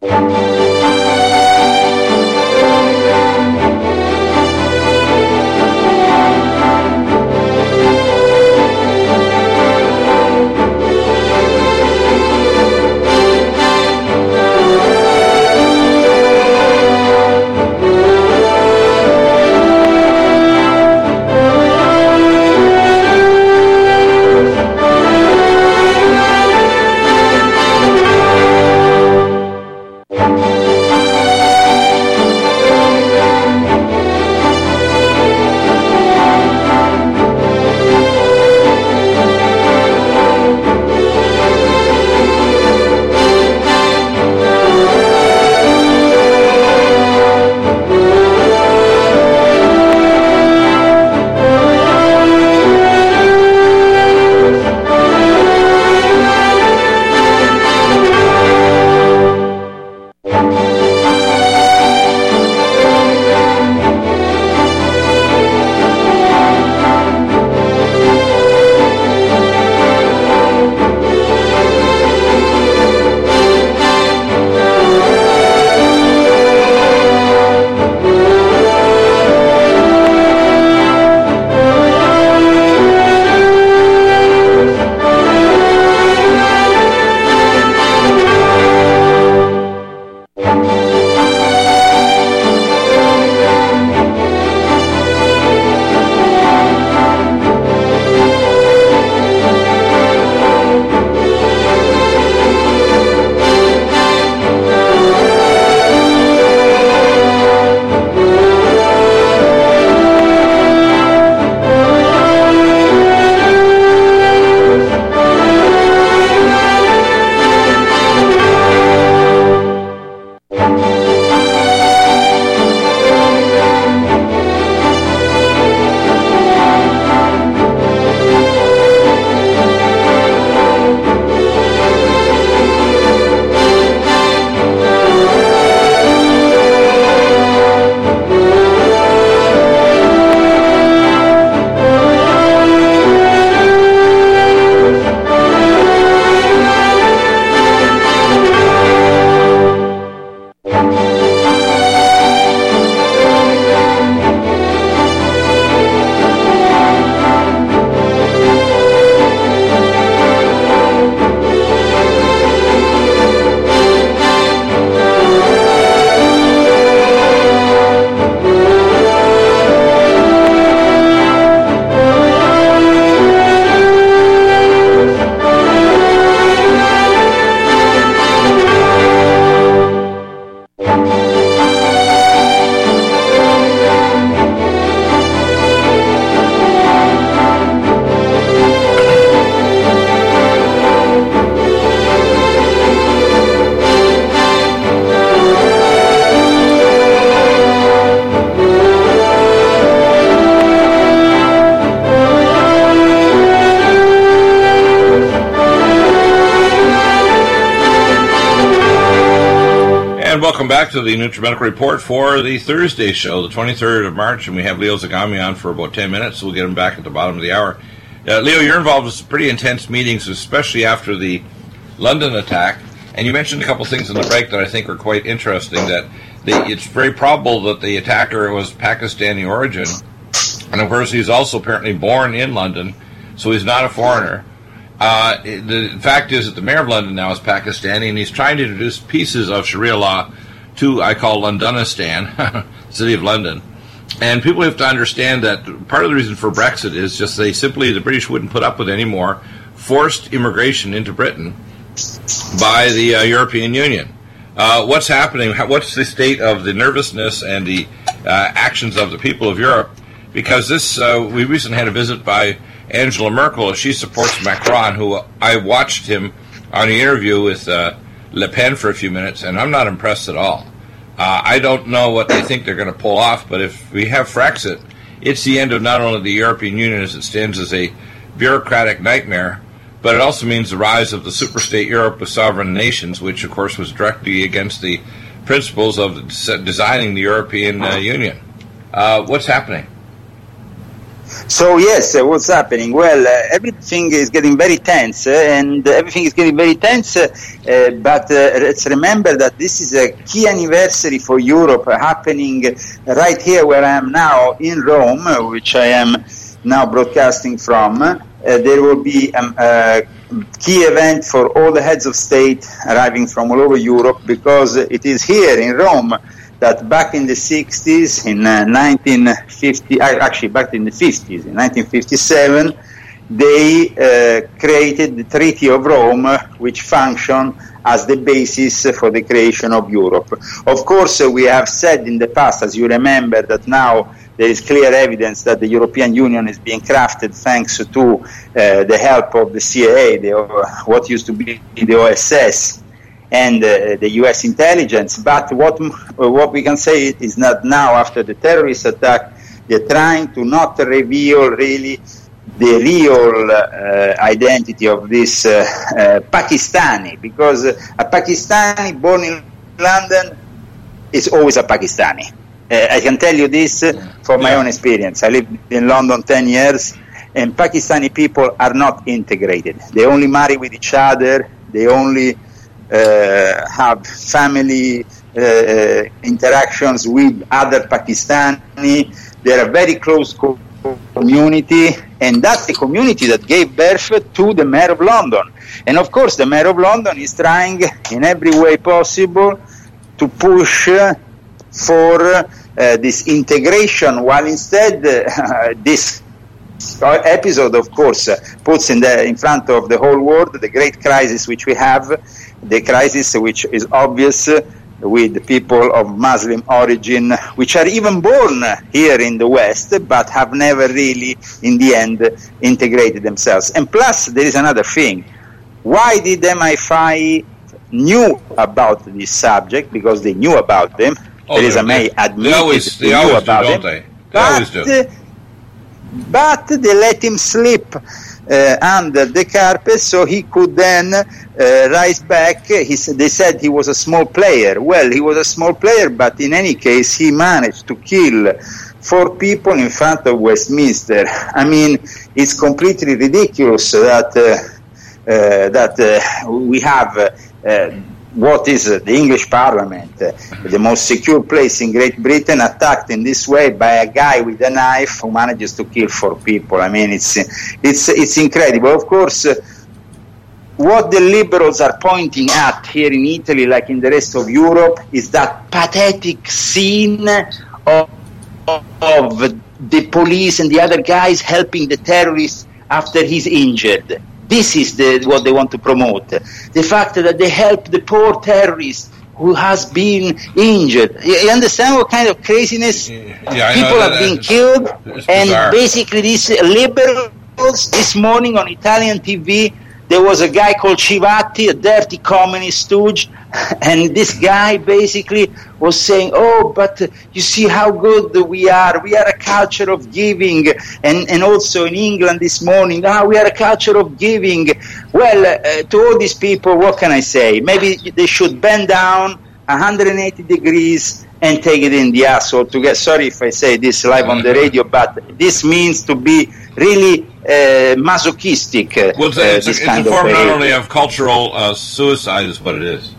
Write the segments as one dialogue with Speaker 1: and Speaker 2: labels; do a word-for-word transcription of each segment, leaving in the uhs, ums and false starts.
Speaker 1: welcome back to the NutriMedical Report for the Thursday show, the twenty-third of March, and we have Leo Zagami on for about ten minutes, so we'll get him back at the bottom of the hour. Uh, Leo, you're involved with some pretty intense meetings, especially after the London attack, and you mentioned a couple things in the break that I think are quite interesting, that the, it's very probable that the attacker was Pakistani origin, and of course he's also apparently born in London, so he's not a foreigner. Uh, the fact is that the mayor of London now is Pakistani, and he's trying to introduce pieces of Sharia law to, I call Londonistan, city of London. And people have to understand that part of the reason for Brexit is just they simply, the British wouldn't put up with any more forced immigration into Britain by the uh, European Union. Uh, what's happening? What's the state of the nervousness and the uh, actions of the people of Europe? Because this, uh, we recently had a visit by Angela Merkel. She supports Macron, who I watched him on an interview with uh, Le Pen for a few minutes, and I'm not impressed at all. Uh, I don't know what they think they're going to pull off, but if we have Frexit, it's the end of not only the European Union as it stands as a bureaucratic nightmare, but it also means the rise of the superstate Europe with sovereign nations, which, of course, was directly against the principles of designing the European uh, Union. Uh, what's happening?
Speaker 2: So yes, uh, what's happening? Well, uh, everything is getting very tense, uh, and everything is getting very tense. Uh, uh, but uh, let's remember that this is a key anniversary for Europe, uh, happening right here where I am now in Rome, uh, which I am now broadcasting from. Uh, there will be um, a key event for all the heads of state arriving from all over Europe, because it is here in Rome that back in the sixties, in uh, nineteen fifty, actually back in the fifties, in nineteen fifty-seven, they uh, created the Treaty of Rome, uh, which functioned as the basis for the creation of Europe. Of course, uh, we have said in the past, as you remember, that now there is clear evidence that the European Union is being crafted thanks to uh, the help of the C I A, the, uh, what used to be the O S S, and uh, the U S intelligence. But what what we can say is that now, after the terrorist attack, they're trying to not reveal really the real uh, identity of this uh, uh, Pakistani, because uh, a Pakistani born in London is always a Pakistani. Uh, I can tell you this uh, from my yeah. own experience. I lived in London ten years, and Pakistani people are not integrated. They only marry with each other. They only Uh, have family uh, uh, interactions with other Pakistani. They're a very close co- community, and that's the community that gave birth to the Mayor of London. And of course, the Mayor of London is trying in every way possible to push uh, for uh, this integration, while instead uh, this episode, of course, uh, puts in the in front of the whole world the great crisis which we have, the crisis which is obvious uh, with people of Muslim origin, which are even born here in the West, but have never really, in the end, integrated themselves. And plus, there is another thing. Why did M I five knew about this subject? Because they knew about them.
Speaker 1: Oh,
Speaker 2: Theresa May admitted
Speaker 1: they always,
Speaker 2: they
Speaker 1: they
Speaker 2: knew
Speaker 1: always
Speaker 2: about
Speaker 1: do,
Speaker 2: them.
Speaker 1: don't they? They
Speaker 2: but,
Speaker 1: always do.
Speaker 2: But they let him slip uh, under the carpet, so he could then uh, rise back. He, they said he was a small player. Well, he was a small player, but in any case, he managed to kill four people in front of Westminster. I mean, it's completely ridiculous that uh, uh, that uh, we have uh, what is uh, the English Parliament, uh, the most secure place in Great Britain, attacked in this way by a guy with a knife who manages to kill four people. I mean, it's it's it's incredible. Of course, uh, what the liberals are pointing at here in Italy, like in the rest of Europe, is that pathetic scene of, of the police and the other guys helping the terrorists after he's injured. This is the, what they want to promote. The fact that they help the poor terrorist who has been injured. You understand what kind of craziness?
Speaker 1: Yeah,
Speaker 2: people
Speaker 1: that,
Speaker 2: are being
Speaker 1: that,
Speaker 2: killed. And
Speaker 1: bizarre.
Speaker 2: Basically these liberals, this morning on Italian T V, there was a guy called Civati, a dirty communist stooge, and this guy basically was saying, oh, but you see how good we are. We are a culture of giving. And, and also in England this morning, ah, we are a culture of giving. Well, uh, to all these people, what can I say? Maybe they should bend down one hundred eighty degrees and take it in the asshole to get, sorry if I say this live on the radio, but this means to be really uh, masochistic. Uh,
Speaker 1: well, it's,
Speaker 2: uh,
Speaker 1: it's,
Speaker 2: this
Speaker 1: it's
Speaker 2: kind
Speaker 1: a form
Speaker 2: of
Speaker 1: not only of cultural uh, suicide is what it is.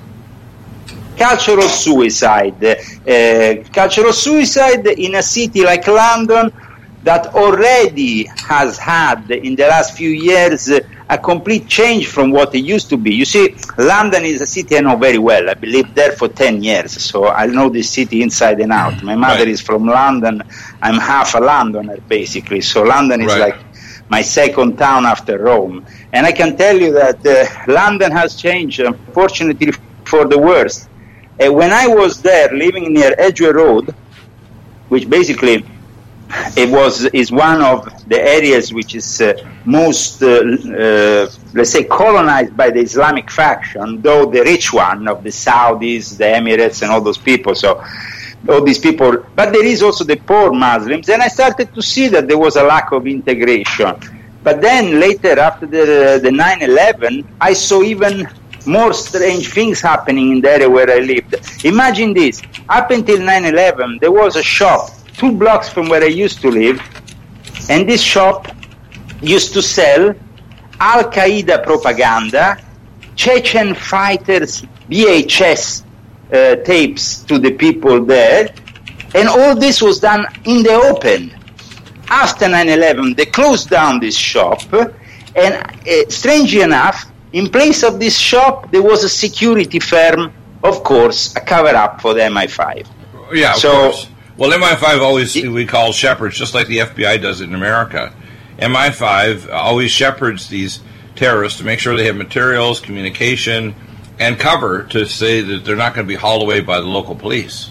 Speaker 2: Cultural suicide. Uh, cultural suicide in a city like London that already has had in the last few years uh, a complete change from what it used to be. You see, London is a city I know very well. I lived there for ten years, so I know this city inside and out. My mother right. is from London. I'm half a Londoner, basically. So London is right. like my second town after Rome. And I can tell you that uh, London has changed, unfortunately, for the worse. Uh, when I was there, living near Edgware Road, which basically it was is one of the areas which is uh, most, uh, uh, let's say, colonized by the Islamic faction, though the rich one of the Saudis, the Emirates, and all those people. So all these people, but there is also the poor Muslims, and I started to see that there was a lack of integration. But then later, after the the nine eleven, I saw even more strange things happening in the area where I lived. Imagine this: up until nine eleven, there was a shop two blocks from where I used to live, And this shop used to sell Al-Qaeda propaganda, Chechen fighters V H S uh, tapes to the people there, and all this was done in the open. After nine eleven, they closed down this shop, and uh, strangely enough, in place of this shop, there was a security firm, of course, a cover-up for the M I five.
Speaker 1: Yeah, of
Speaker 2: so,
Speaker 1: course. Well, M I five always, it, we call shepherds, just like the F B I does it in America. M I five always shepherds these terrorists to make sure they have materials, communication, and cover to say that they're not going to be hauled away by the local police.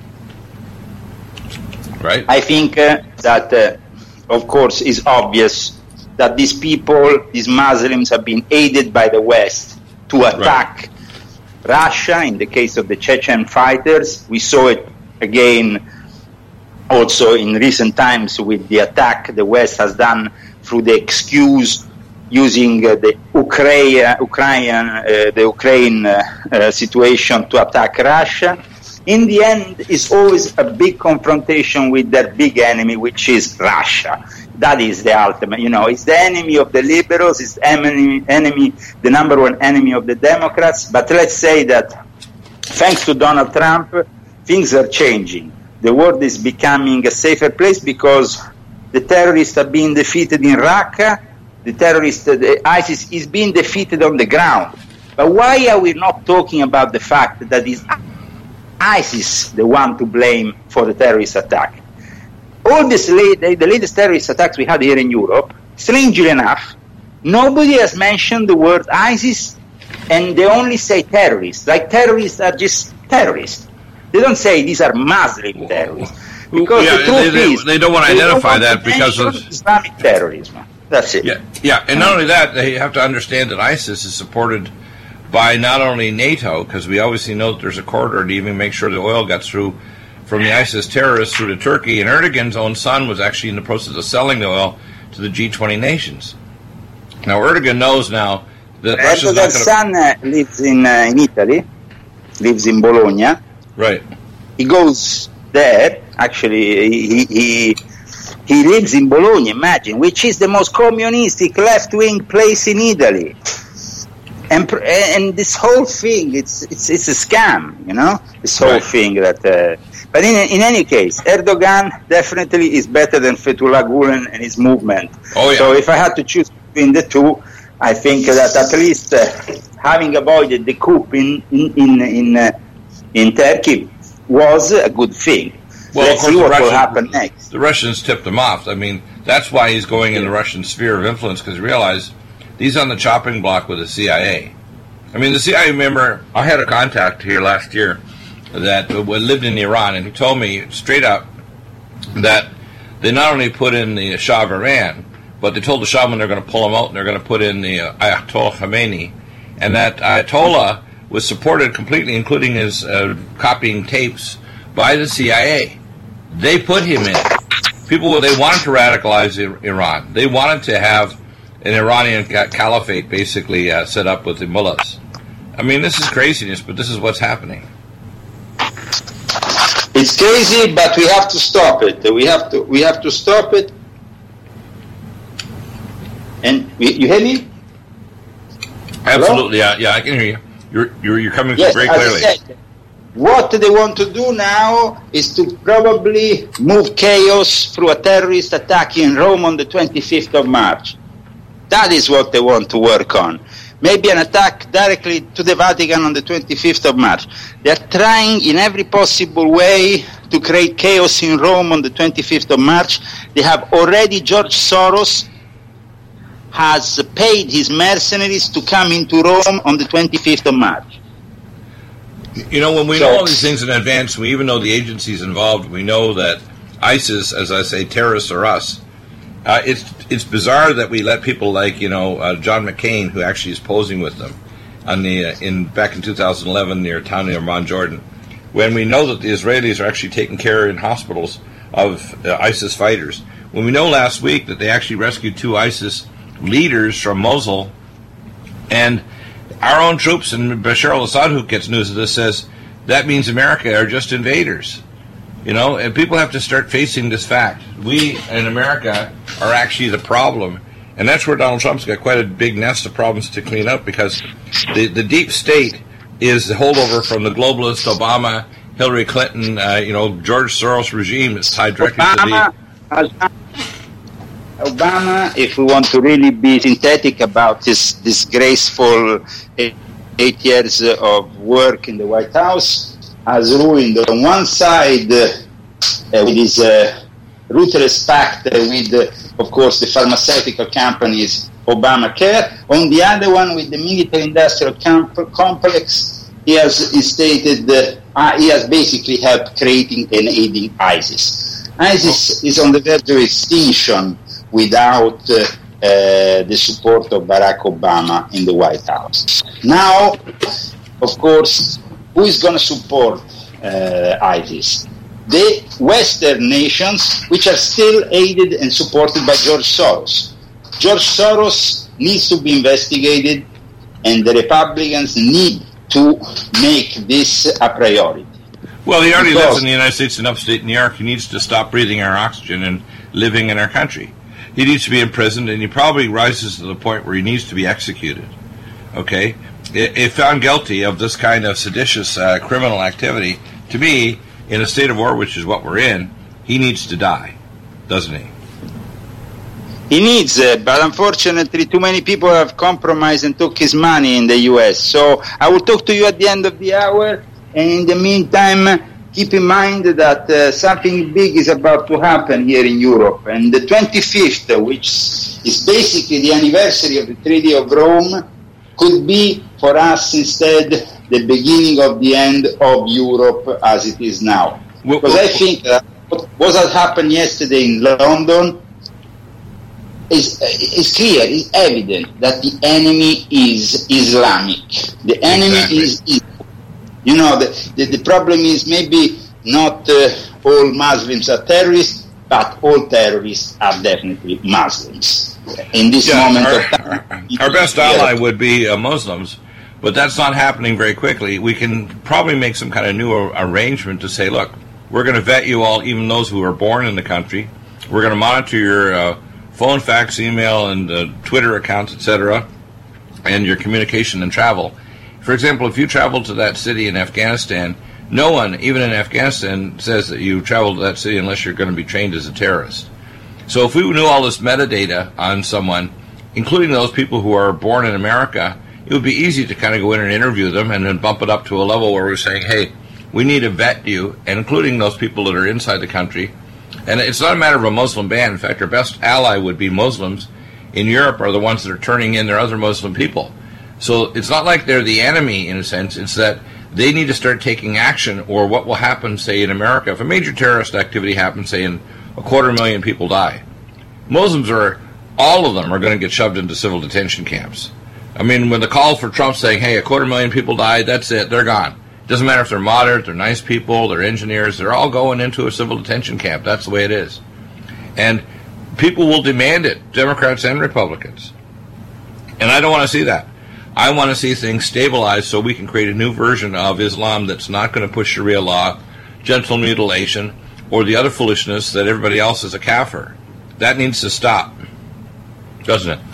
Speaker 1: Right?
Speaker 2: I think uh, that, uh, of course, is obvious that these people, these Muslims, have been aided by the West to attack right. Russia. In the case of the Chechen fighters, we saw it again also in recent times with the attack the West has done through the excuse using uh, the Ukraine, Ukraine, uh, the Ukraine uh, uh, situation to attack Russia. In the end, it's always a big confrontation with their big enemy, which is Russia. That is the ultimate, you know, it's the enemy of the liberals, it's the enemy, enemy, the number one enemy of the Democrats. But let's say that thanks to Donald Trump, things are changing. The world is becoming a safer place because the terrorists are being defeated in Raqqa, the terrorists, the ISIS is being defeated on the ground. But why are we not talking about the fact that it's ISIS the one to blame for the terrorist attack? All this, the latest terrorist attacks we had here in Europe, strangely enough, nobody has mentioned the word ISIS, and they only say terrorists. Like terrorists are just terrorists. They don't say these are Muslim terrorists. Because
Speaker 1: yeah,
Speaker 2: the truth
Speaker 1: they, they,
Speaker 2: is,
Speaker 1: they don't want to identify that because of
Speaker 2: Islamic terrorism. That's it.
Speaker 1: Yeah, yeah, and not only that, they have to understand that ISIS is supported by not only NATO, because we obviously know that there's a corridor to even make sure the oil gets through from the ISIS terrorists through to Turkey, and Erdogan's own son was actually in the process of selling the oil to the G twenty nations. Now, Erdogan knows now that Russia's not
Speaker 2: Erdogan's son uh, lives in, uh, in Italy, lives in Bologna.
Speaker 1: Right.
Speaker 2: He goes there, actually, he, he, he lives in Bologna, imagine, which is the most communistic left-wing place in Italy. And, and this whole thing, it's, it's, it's a scam, you know, this whole right. thing that... Uh, But in, in any case, Erdogan definitely is better than Fethullah Gulen and his movement.
Speaker 1: Oh, yeah.
Speaker 2: So if I had to choose between the two, I think that at least uh, having avoided the coup in in in in, uh, in Turkey was a good thing.
Speaker 1: Well,
Speaker 2: Let's
Speaker 1: of course,
Speaker 2: see what
Speaker 1: Russian,
Speaker 2: will happen next.
Speaker 1: The Russians tipped him off. I mean, that's why he's going in the Russian sphere of influence, because he realized he's on the chopping block with the C I A. I mean, the C I A, remember, I had a contact here last year that lived in Iran, and he told me straight up that they not only put in the Shah of Iran, but they told the Shah when they're going to pull him out, and they're going to put in the uh, Ayatollah Khomeini, and that Ayatollah was supported completely, including his uh, copying tapes, by the C I A. They put him in. People, they wanted to radicalize Iran. They wanted to have an Iranian caliphate basically uh, set up with the mullahs. I mean, this is craziness, but this is what's happening.
Speaker 2: It's crazy, but we have to stop it. We have to. We have to stop it. And you hear me?
Speaker 1: Absolutely, yeah, yeah, I can hear you. You're you're, you're coming
Speaker 2: yes,
Speaker 1: through very clearly.
Speaker 2: As I said, what they want to do now is to probably move chaos through a terrorist attack in Rome on the twenty-fifth of March. That is what they want to work on. Maybe an attack directly to the Vatican on the twenty-fifth of March. They are trying in every possible way to create chaos in Rome on the twenty-fifth of March. They have already, George Soros has paid his mercenaries to come into Rome on the twenty-fifth of March.
Speaker 1: You know, when we so, know all these things in advance, we even know the agencies involved, we know that ISIS, as I say, terrorists are us. Uh, it's it's bizarre that we let people like, you know, uh, John McCain, who actually is posing with them on the uh, in back in two thousand eleven near a town near Amman, Jordan, when we know that the Israelis are actually taking care in hospitals of uh, ISIS fighters. When we know last week that they actually rescued two ISIS leaders from Mosul, and our own troops and Bashar al-Assad, who gets news of this, says that means America are just invaders. You know, and people have to start facing this fact. We in America are actually the problem, and that's where Donald Trump's got quite a big nest of problems to clean up, because the, the deep state is the holdover from the globalist Obama, Hillary Clinton, uh, you know, George Soros regime that's tied directly
Speaker 2: Obama,
Speaker 1: to the...
Speaker 2: Obama, if we want to really be synthetic about his disgraceful eight, eight years of work in the White House, has ruined on one side uh, uh, with his uh, ruthless pact uh, with, uh, of course, the pharmaceutical companies, Obamacare. On the other one, with the military-industrial comp- complex, he has he stated uh, uh, he has basically helped creating and aiding ISIS. ISIS is on the verge of extinction without uh, uh, the support of Barack Obama in the White House. Now, of course, who is going to support uh, ISIS? The Western nations, which are still aided and supported by George Soros. George Soros needs to be investigated, and the Republicans need to make this a priority.
Speaker 1: Well, he already because lives in the United States in upstate New York. He needs to stop breathing our oxygen and living in our country. He needs to be imprisoned, and he probably rises to the point where he needs to be executed. Okay? If found guilty of this kind of seditious uh, criminal activity, to me, in a state of war, which is what we're in, he needs to die, doesn't he?
Speaker 2: He needs it, but unfortunately too many people have compromised and took his money in the U S. So I will talk to you at the end of the hour, and in the meantime, keep in mind that uh, something big is about to happen here in Europe. And the twenty-fifth, which is basically the anniversary of the Treaty of Rome, could be for us instead the beginning of the end of Europe as it is now. Because I think that what has happened yesterday in London is, is clear, is evident that the enemy is Islamic. The enemy exactly. is evil. You know, the, the, the problem is maybe not uh, all Muslims are terrorists, but all terrorists are definitely Muslims. In this yeah, moment
Speaker 1: our,
Speaker 2: of time,
Speaker 1: our, our best ally would be uh, Muslims, but that's not happening very quickly. We can probably make some kind of new arrangement to say, look, we're going to vet you all, even those who are born in the country. We're going to monitor your uh, phone, fax, email, and uh, Twitter accounts, et cetera, and your communication and travel. For example, if you travel to that city in Afghanistan, no one, even in Afghanistan, says that you traveled to that city unless you're going to be trained as a terrorist. So if we knew all this metadata on someone, including those people who are born in America, it would be easy to kind of go in and interview them and then bump it up to a level where we're saying, hey, we need to vet you, and including those people that are inside the country. And it's not a matter of a Muslim ban. In fact, our best ally would be Muslims in Europe are the ones that are turning in their other Muslim people. So it's not like they're the enemy in a sense. It's that they need to start taking action, or what will happen, say, in America. If a major terrorist activity happens, say, in a quarter million people die, Muslims are, all of them are going to get shoved into civil detention camps. I mean, when the call for Trump saying, hey, a quarter million people died, that's it, they're gone. Doesn't matter if they're moderate, they're nice people, they're engineers, they're all going into a civil detention camp. That's the way it is. And people will demand it, Democrats and Republicans. And I don't want to see that. I want to see things stabilized so we can create a new version of Islam that's not going to push Sharia law, genital mutilation, or the other foolishness that everybody else is a kafir. That needs to stop, doesn't it?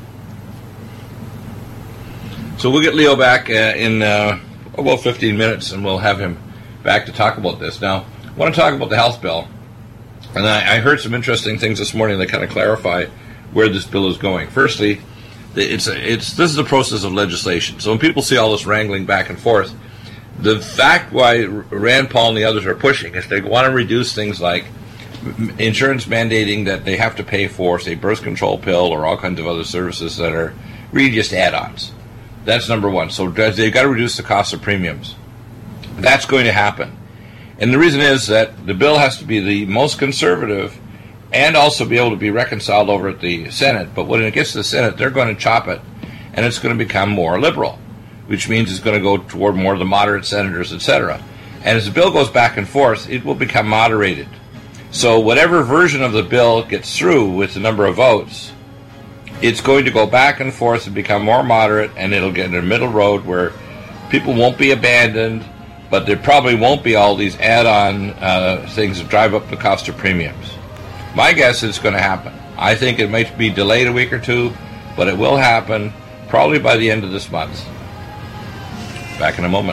Speaker 1: So we'll get Leo back uh, in uh, about fifteen minutes, and we'll have him back to talk about this. Now, I want to talk about the health bill. And I, I heard some interesting things this morning that kind of clarify where this bill is going. Firstly, it's it's this is a process of legislation. So when people see all this wrangling back and forth, the fact why Rand Paul and the others are pushing is they want to reduce things like insurance mandating that they have to pay for, say, birth control pill or all kinds of other services that are really just add-ons. That's number one. So they've got to reduce the cost of premiums. That's going to happen. And the reason is that the bill has to be the most conservative and also be able to be reconciled over at the Senate. But when it gets to the Senate, they're going to chop it, and it's going to become more liberal, which means it's going to go toward more of the moderate senators, et cetera. And as the bill goes back and forth, it will become moderated. So whatever version of the bill gets through with the number of votes, it's going to go back and forth and become more moderate, and it'll get in a middle road where people won't be abandoned, but there probably won't be all these add-on uh, things that drive up the cost of premiums. My guess is it's going to happen. I think it might be delayed a week or two, but it will happen probably by the end of this month. Back in a moment.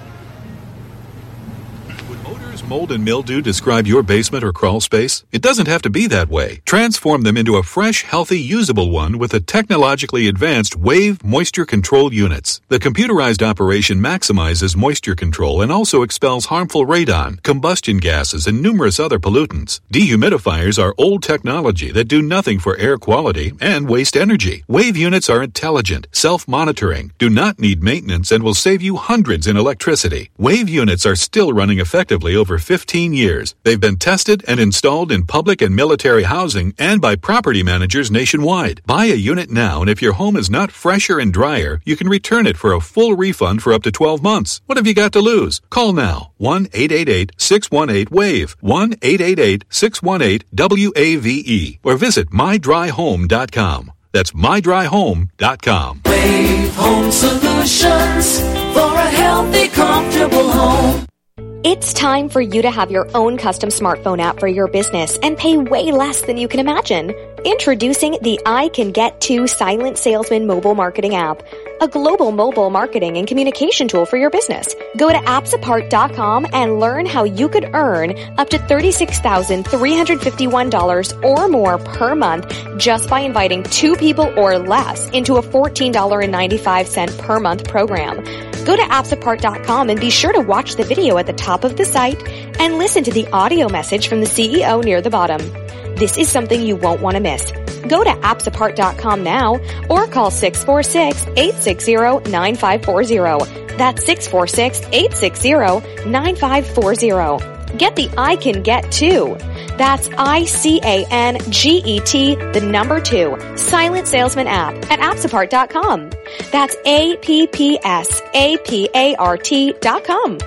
Speaker 3: Mold and mildew describe your basement or crawl space? It doesn't have to be that way. Transform them into a fresh, healthy, usable one with the technologically advanced Wave Moisture Control Units. The computerized operation maximizes moisture control and also expels harmful radon, combustion gases, and numerous other pollutants. Dehumidifiers are old technology that do nothing for air quality and waste energy. Wave units are intelligent, self-monitoring, do not need maintenance, and will save you hundreds in electricity. Wave units are still running effectively over fifteen years. They've been tested and installed in public and military housing and by property managers nationwide. Buy a unit now, and if your home is not fresher and drier, you can return it for a full refund for up to twelve months. What have you got to lose? Call now. one eight eight eight, six one eight, WAVE. one eight eight eight, six one eight, W A V E. Or visit my dry home dot com. That's my dry home dot com.
Speaker 4: Wave Home Solutions for a healthy, comfortable home.
Speaker 5: It's time for you to have your own custom smartphone app for your business and pay way less than you can imagine. Introducing the I Can Get To Silent Salesman mobile marketing app, a global mobile marketing and communication tool for your business. Go to apps apart dot com and learn how you could earn up to thirty-six thousand three hundred fifty-one dollars or more per month just by inviting two people or less into a fourteen dollars and ninety-five cents per month program. Go to apps apart dot com and be sure to watch the video at the top of the site and listen to the audio message from the C E O near the bottom. This is something you won't want to miss. Go to apps apart dot com now or call six four six, eight six zero, nine five four zero. That's six four six, eight six zero, nine five four zero. Get the I Can Get To. That's I C A N G E T, the number two, Silent Salesman app at apps apart dot com. That's A P P S A P A R T dot com.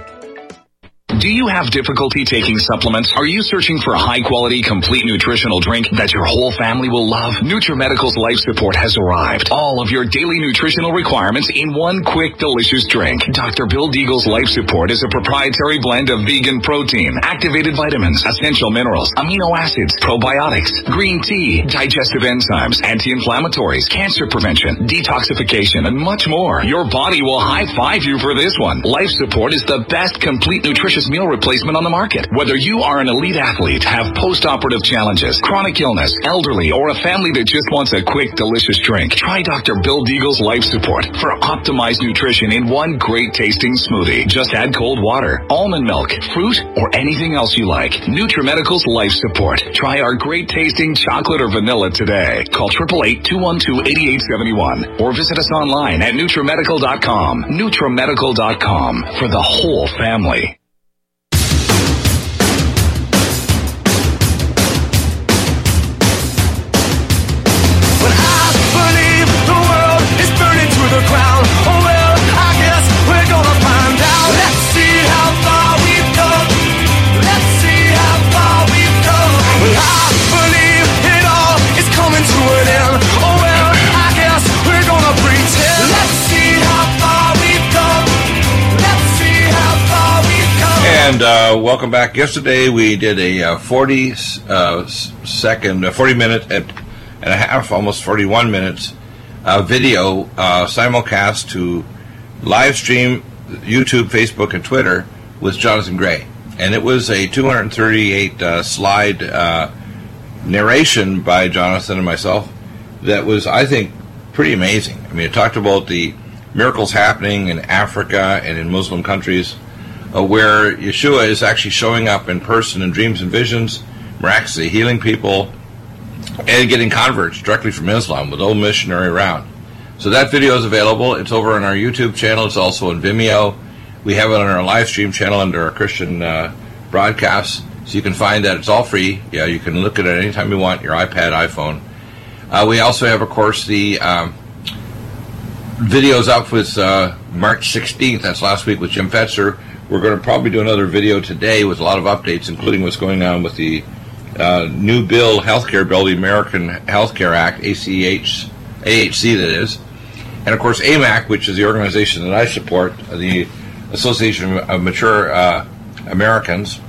Speaker 6: Do you have difficulty taking supplements? Are you searching for a high-quality, complete nutritional drink that your whole family will love? NutriMedical's Life Support has arrived. All of your daily nutritional requirements in one quick, delicious drink. Doctor Bill Deagle's Life Support is a proprietary blend of vegan protein, activated vitamins, essential minerals, amino acids, probiotics, green tea, digestive enzymes, anti-inflammatories, cancer prevention, detoxification, and much more. Your body will high-five you for this one. Life Support is the best complete nutritious meal replacement on the market. Whether you are an elite athlete, have post-operative challenges, chronic illness, elderly, or a family that just wants a quick, delicious drink, try Doctor Bill Deagle's Life Support for optimized nutrition in one great tasting smoothie. Just add cold water, almond milk, fruit, or anything else you like. NutriMedical's Life Support. Try our great tasting chocolate or vanilla today. Call eight eight eight, two one two, eight eight seven one or visit us online at NutriMedical dot com. NutriMedical dot com for the whole family.
Speaker 7: The ground. Oh well, I guess we're gonna find out. Let's see how far we've come. Let's see how far we've come. Well, I believe it all is coming to an end. Oh well, I guess we're gonna pretend. Let's see how far we've come. Let's see how far we've come.
Speaker 1: And uh, welcome back. Yesterday we did a uh, forty uh, second, uh, forty minute and a half, almost forty-one minutes. Uh, video uh, simulcast to live stream YouTube, Facebook, and Twitter with Jonathan Gray. And it was a two hundred thirty-eight uh, slide uh, narration by Jonathan and myself that was, I think, pretty amazing. I mean, it talked about the miracles happening in Africa and in Muslim countries uh, where Yeshua is actually showing up in person in dreams and visions, miraculously healing people, and getting converts directly from Islam with no missionary around. So that video is available. It's over on our YouTube channel. It's also on Vimeo. We have it on our live stream channel under our Christian uh, broadcasts. So you can find that. It's all free. Yeah, you can look at it anytime you want, your iPad, iPhone. Uh, we also have, of course, the um, videos up with uh, March sixteenth. That's last week with Jim Fetzer. We're going to probably do another video today with a lot of updates, including what's going on with the Uh, new bill, healthcare bill, the American Healthcare Act, A C H, A H C that is, and of course A M A C, which is the organization that I support, the Association of Mature uh, Americans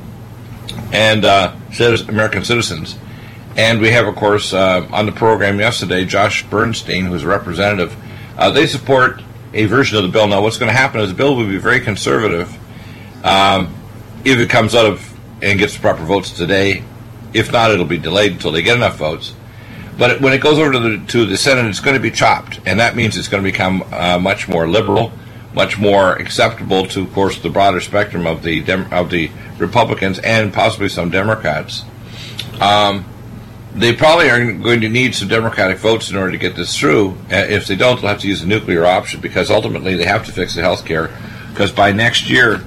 Speaker 1: and uh, American Citizens. And we have, of course, uh, on the program yesterday, Josh Bernstein, who's a representative. Uh, they support a version of the bill. Now, what's going to happen is the bill will be very conservative um, if it comes out of and gets the proper votes today. If not, it'll be delayed until they get enough votes. But when it goes over to the, to the Senate, it's going to be chopped, and that means it's going to become uh, much more liberal, much more acceptable to, of course, the broader spectrum of the Dem- of the Republicans and possibly some Democrats. Um, they probably are going to need some Democratic votes in order to get this through. Uh, if they don't, they'll have to use the nuclear option, because ultimately they have to fix the health care, because by next year,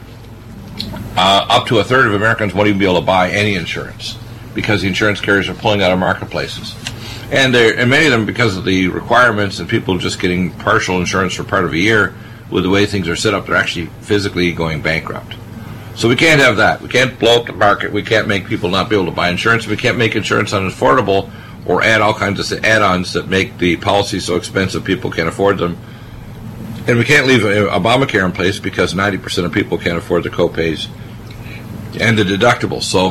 Speaker 1: uh, up to a third of Americans won't even be able to buy any insurance, because the insurance carriers are pulling out of marketplaces. And, and many of them, because of the requirements and people just getting partial insurance for part of a year, with the way things are set up, they're actually physically going bankrupt. So we can't have that. We can't blow up the market. We can't make people not be able to buy insurance. We can't make insurance unaffordable or add all kinds of add-ons that make the policy so expensive people can't afford them. And we can't leave Obamacare in place because ninety percent of people can't afford the co-pays and the deductibles. So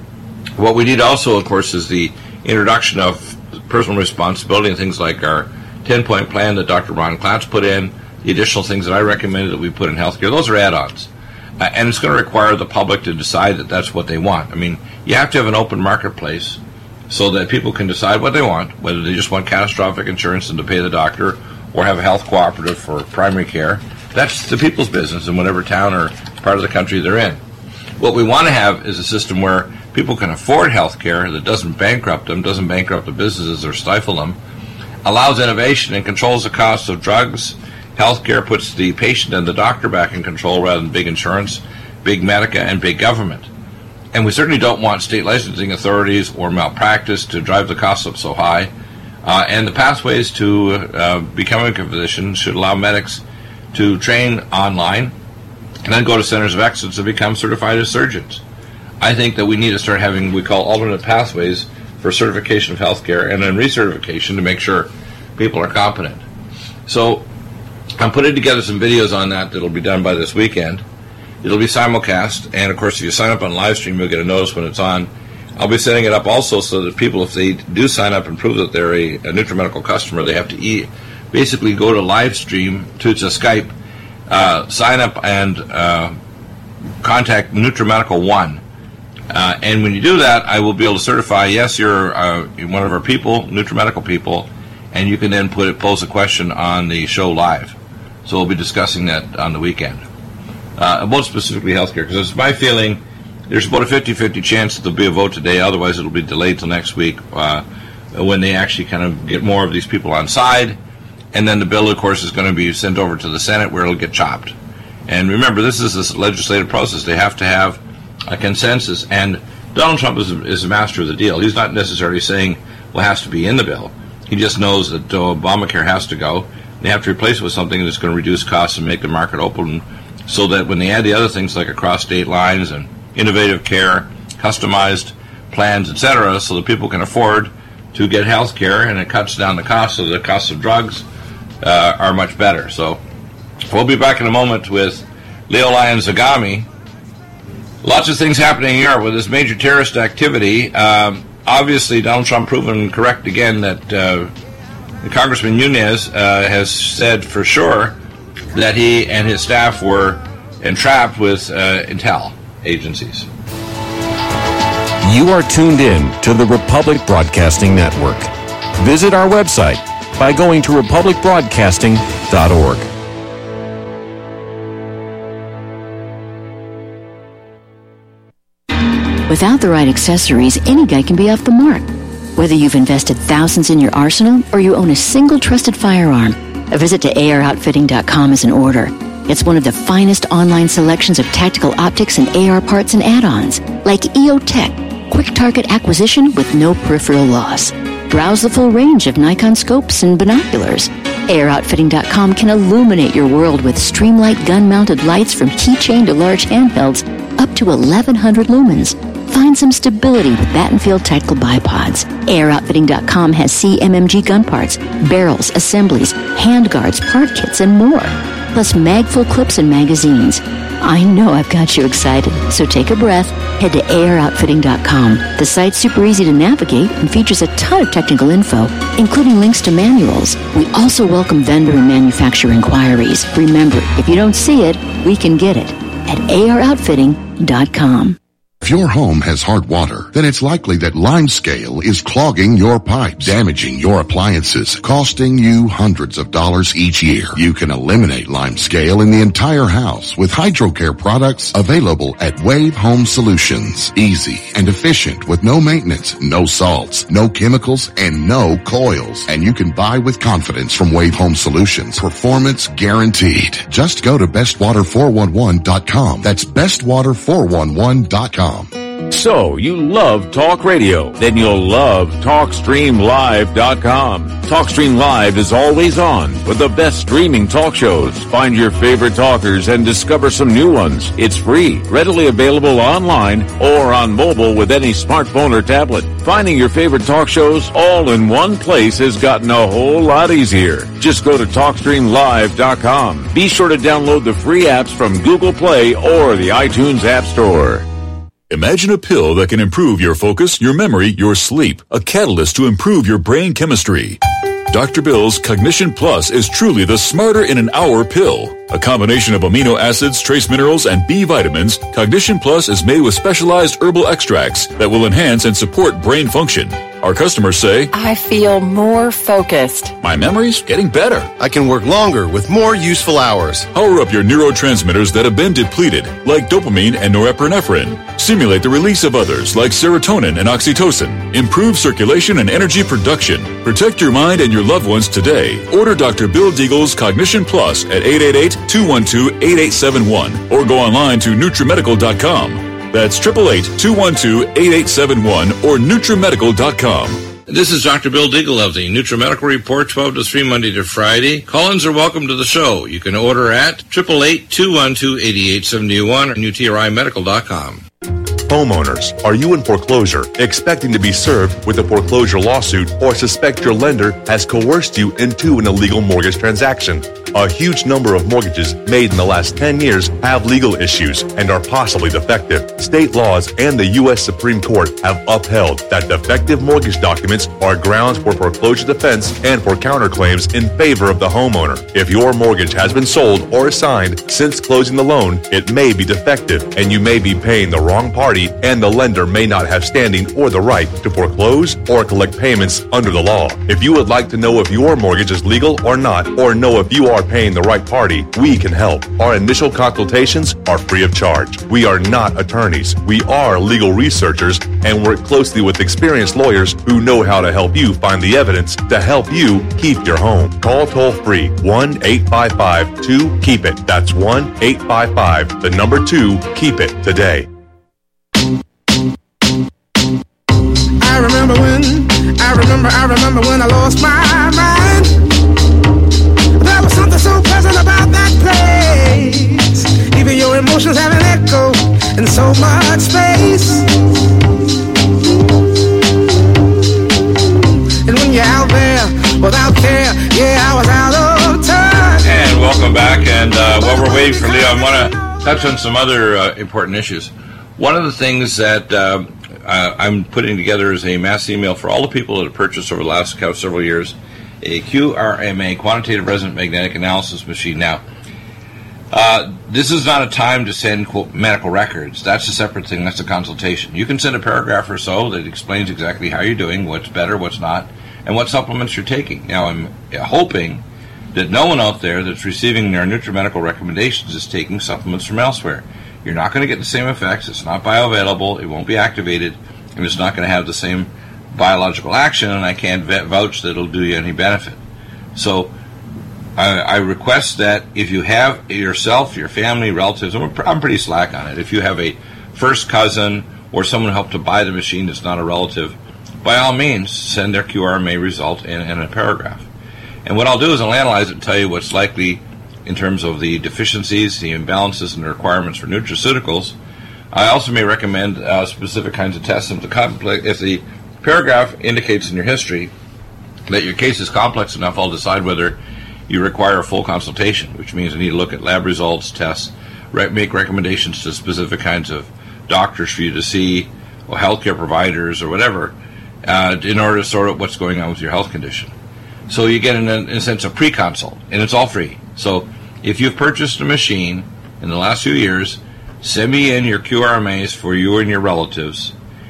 Speaker 1: what we need also, of course, is the introduction of personal responsibility and things like our ten-point plan that Doctor Ron Klatz put in, the additional things that I recommended that we put in healthcare. Those are add-ons. Uh, and it's going to require the public to decide that that's what they want. I mean, you have to have an open marketplace so that people can decide what they want, whether they just want catastrophic insurance and to pay the doctor or have a health cooperative for primary care. That's the people's business in whatever town or part of the country they're in. What we want to have is a system where people can afford health care that doesn't bankrupt them, doesn't bankrupt the businesses or stifle them, allows innovation and controls the cost of drugs. Healthcare puts the patient and the doctor back in control rather than big insurance, big Medica, and big government. And we certainly don't want state licensing authorities or malpractice to drive the costs up so high. Uh, and the pathways to uh, becoming a physician should allow medics to train online and then go to centers of excellence and become certified as surgeons. I think that we need to start having what we call alternate pathways for certification of healthcare and then recertification to make sure people are competent. So I'm putting together some videos on that that will be done by this weekend. It'll be simulcast, and of course if you sign up on live stream, you'll get a notice when it's on. I'll be setting it up also so that people, if they do sign up and prove that they're a, a NutriMedical customer, they have to e- basically go to live stream, to, to Skype, uh, sign up and uh, contact NutriMedical One. Uh, and when you do that, I will be able to certify, yes, you're uh, one of our people, NutriMedical people, and you can then put it, pose a question on the show live. So we'll be discussing that on the weekend. Uh, about specifically healthcare, because it's my feeling there's about a fifty-fifty chance that there'll be a vote today, otherwise it'll be delayed till next week uh, when they actually kind of get more of these people on side. And then the bill, of course, is going to be sent over to the Senate where it'll get chopped. And remember, this is a legislative process. They have to have a consensus. And Donald Trump is, is a master of the deal. He's not necessarily saying, well, it has to be in the bill. He just knows that uh, Obamacare has to go. They have to replace it with something that's going to reduce costs and make the market open so that when they add the other things like across state lines and innovative care, customized plans, et cetera, so that people can afford to get health care, and it cuts down the cost, so the cost of drugs uh, are much better. So we'll be back in a moment with Leo Lyon-Zagami. Lots of things happening in Europe with this major terrorist activity. Um, obviously, Donald Trump proven correct again that uh, Congressman Nunes uh, has said for sure that he and his staff were entrapped with uh, intel agencies.
Speaker 8: You are tuned in to the Republic Broadcasting Network. Visit our website by going to republic broadcasting dot org.
Speaker 9: Without the right accessories, any guy can be off the mark. Whether you've invested thousands in your arsenal or you own a single trusted firearm, a visit to A R outfitting dot com is in order. It's one of the finest online selections of tactical optics and A R parts and add-ons, like E O Tech, quick target acquisition with no peripheral loss. Browse the full range of Nikon scopes and binoculars. A R outfitting dot com can illuminate your world with Streamlight gun-mounted lights from keychain to large handhelds up to eleven hundred lumens. Find some stability with Battenfield Tactical Bipods. A R outfitting dot com has C M M G gun parts, barrels, assemblies, handguards, part kits, and more. Plus mag-full clips and magazines. I know I've got you excited, so take a breath. Head to A R outfitting dot com. The site's super easy to navigate and features a ton of technical info, including links to manuals. We also welcome vendor and manufacturer inquiries. Remember, if you don't see it, we can get it at A R outfitting dot com.
Speaker 10: If your home has hard water, then it's likely that Limescale is clogging your pipes, damaging your appliances, costing you hundreds of dollars each year. You can eliminate Limescale in the entire house with HydroCare products available at Wave Home Solutions. Easy and efficient with no maintenance, no salts, no chemicals, and no coils. And you can buy with confidence from Wave Home Solutions. Performance guaranteed. Just go to best water four one one dot com. That's best water four one one dot com.
Speaker 8: So, you love talk radio? Then you'll love talk stream live dot com. TalkStream Live is always on with the best streaming talk shows. Find your favorite talkers and discover some new ones. It's free, readily available online or on mobile with any smartphone or tablet. Finding your favorite talk shows all in one place has gotten a whole lot easier. Just go to talk stream live dot com. Be sure to download the free apps from Google Play or the iTunes App Store.
Speaker 3: Imagine a pill that can improve your focus, your memory, your sleep. A catalyst to improve your brain chemistry. Doctor Bill's Cognition Plus is truly the smarter in an hour pill. A combination of amino acids, trace minerals, and B vitamins, Cognition Plus is made with specialized herbal extracts that will enhance and support brain function. Our customers say,
Speaker 11: I feel more focused.
Speaker 3: My memory's getting better.
Speaker 12: I can work longer with more useful hours.
Speaker 3: Power up your neurotransmitters that have been depleted, like dopamine and norepinephrine. Stimulate the release of others, like serotonin and oxytocin. Improve circulation and energy production. Protect your mind and your loved ones today. Order Doctor Bill Deagle's Cognition Plus at eight eight eight, two one two, eight eight seven one or go online to nutrimedical dot com. That's eight eight eight, two one two, eight eight seven one or nutrimedical dot com.
Speaker 1: This is Doctor Bill Deagle of the NutriMedical Report, twelve to three, Monday to Friday. Call-ins are welcome to the show. You can order at eight eight eight, two one two, eight eight seven one or nutri medical dot com.
Speaker 13: Homeowners, are you in foreclosure, expecting to be served with a foreclosure lawsuit, or suspect your lender has coerced you into an illegal mortgage transaction? A huge number of mortgages made in the last ten years have legal issues and are possibly defective. State laws and the U S Supreme Court have upheld that defective mortgage documents are grounds for foreclosure defense and for counterclaims in favor of the homeowner. If your mortgage has been sold or assigned since closing the loan, it may be defective and you may be paying the wrong party, and the lender may not have standing or the right to foreclose or collect payments under the law. If you would like to know if your mortgage is legal or not, or know if you are paying the right party, we can help. Our initial consultations are free of charge. We are not attorneys. We are legal researchers and work closely with experienced lawyers who know how to help you find the evidence to help you keep your home. Call toll free one eight five five two keep it. That's one eight five five, the number two, keep it today.
Speaker 7: I remember when, I remember, I remember when I lost my mind. There was something so pleasant about that place. Even your emotions have an echo in so much space. And when you're out there without care, yeah, I was out of touch.
Speaker 1: And welcome back. And uh, while we're waiting for Leo, I want to touch on some other uh, important issues. One of the things that uh, uh, I'm putting together is a mass email for all the people that have purchased over the last several years a Q R M A, Quantitative Resonant Magnetic Analysis Machine. Now, uh, this is not a time to send, quote, medical records. That's a separate thing. That's a consultation. You can send a paragraph or so that explains exactly how you're doing, what's better, what's not, and what supplements you're taking. Now, I'm hoping that no one out there that's receiving their NutriMedical recommendations is taking supplements from elsewhere. You're not going to get the same effects. It's not bioavailable. It won't be activated. And it's not going to have the same biological action, and I can't vouch that it'll do you any benefit. So I, I request that if you have yourself, your family, relatives, I'm pretty slack on it. If you have a first cousin or someone who helped to buy the machine that's not a relative, by all means, send their Q R M A result in, in a paragraph. And what I'll do is I'll analyze it and tell you what's likely in terms of the deficiencies, the imbalances, and the requirements for nutraceuticals. I also may recommend uh, specific kinds of tests. If the, complex, if the paragraph indicates in your history that your case is complex enough, I'll decide whether you require a full consultation, which means I need to look at lab results, tests, re- make recommendations to specific kinds of doctors for you to see, or healthcare providers or whatever, uh, in order to sort out what's going on with your health condition. So you get, in a, in a sense, a pre-consult, and it's all free. So if you've purchased a machine in the last few years, send me in your Q R M As for you and your relatives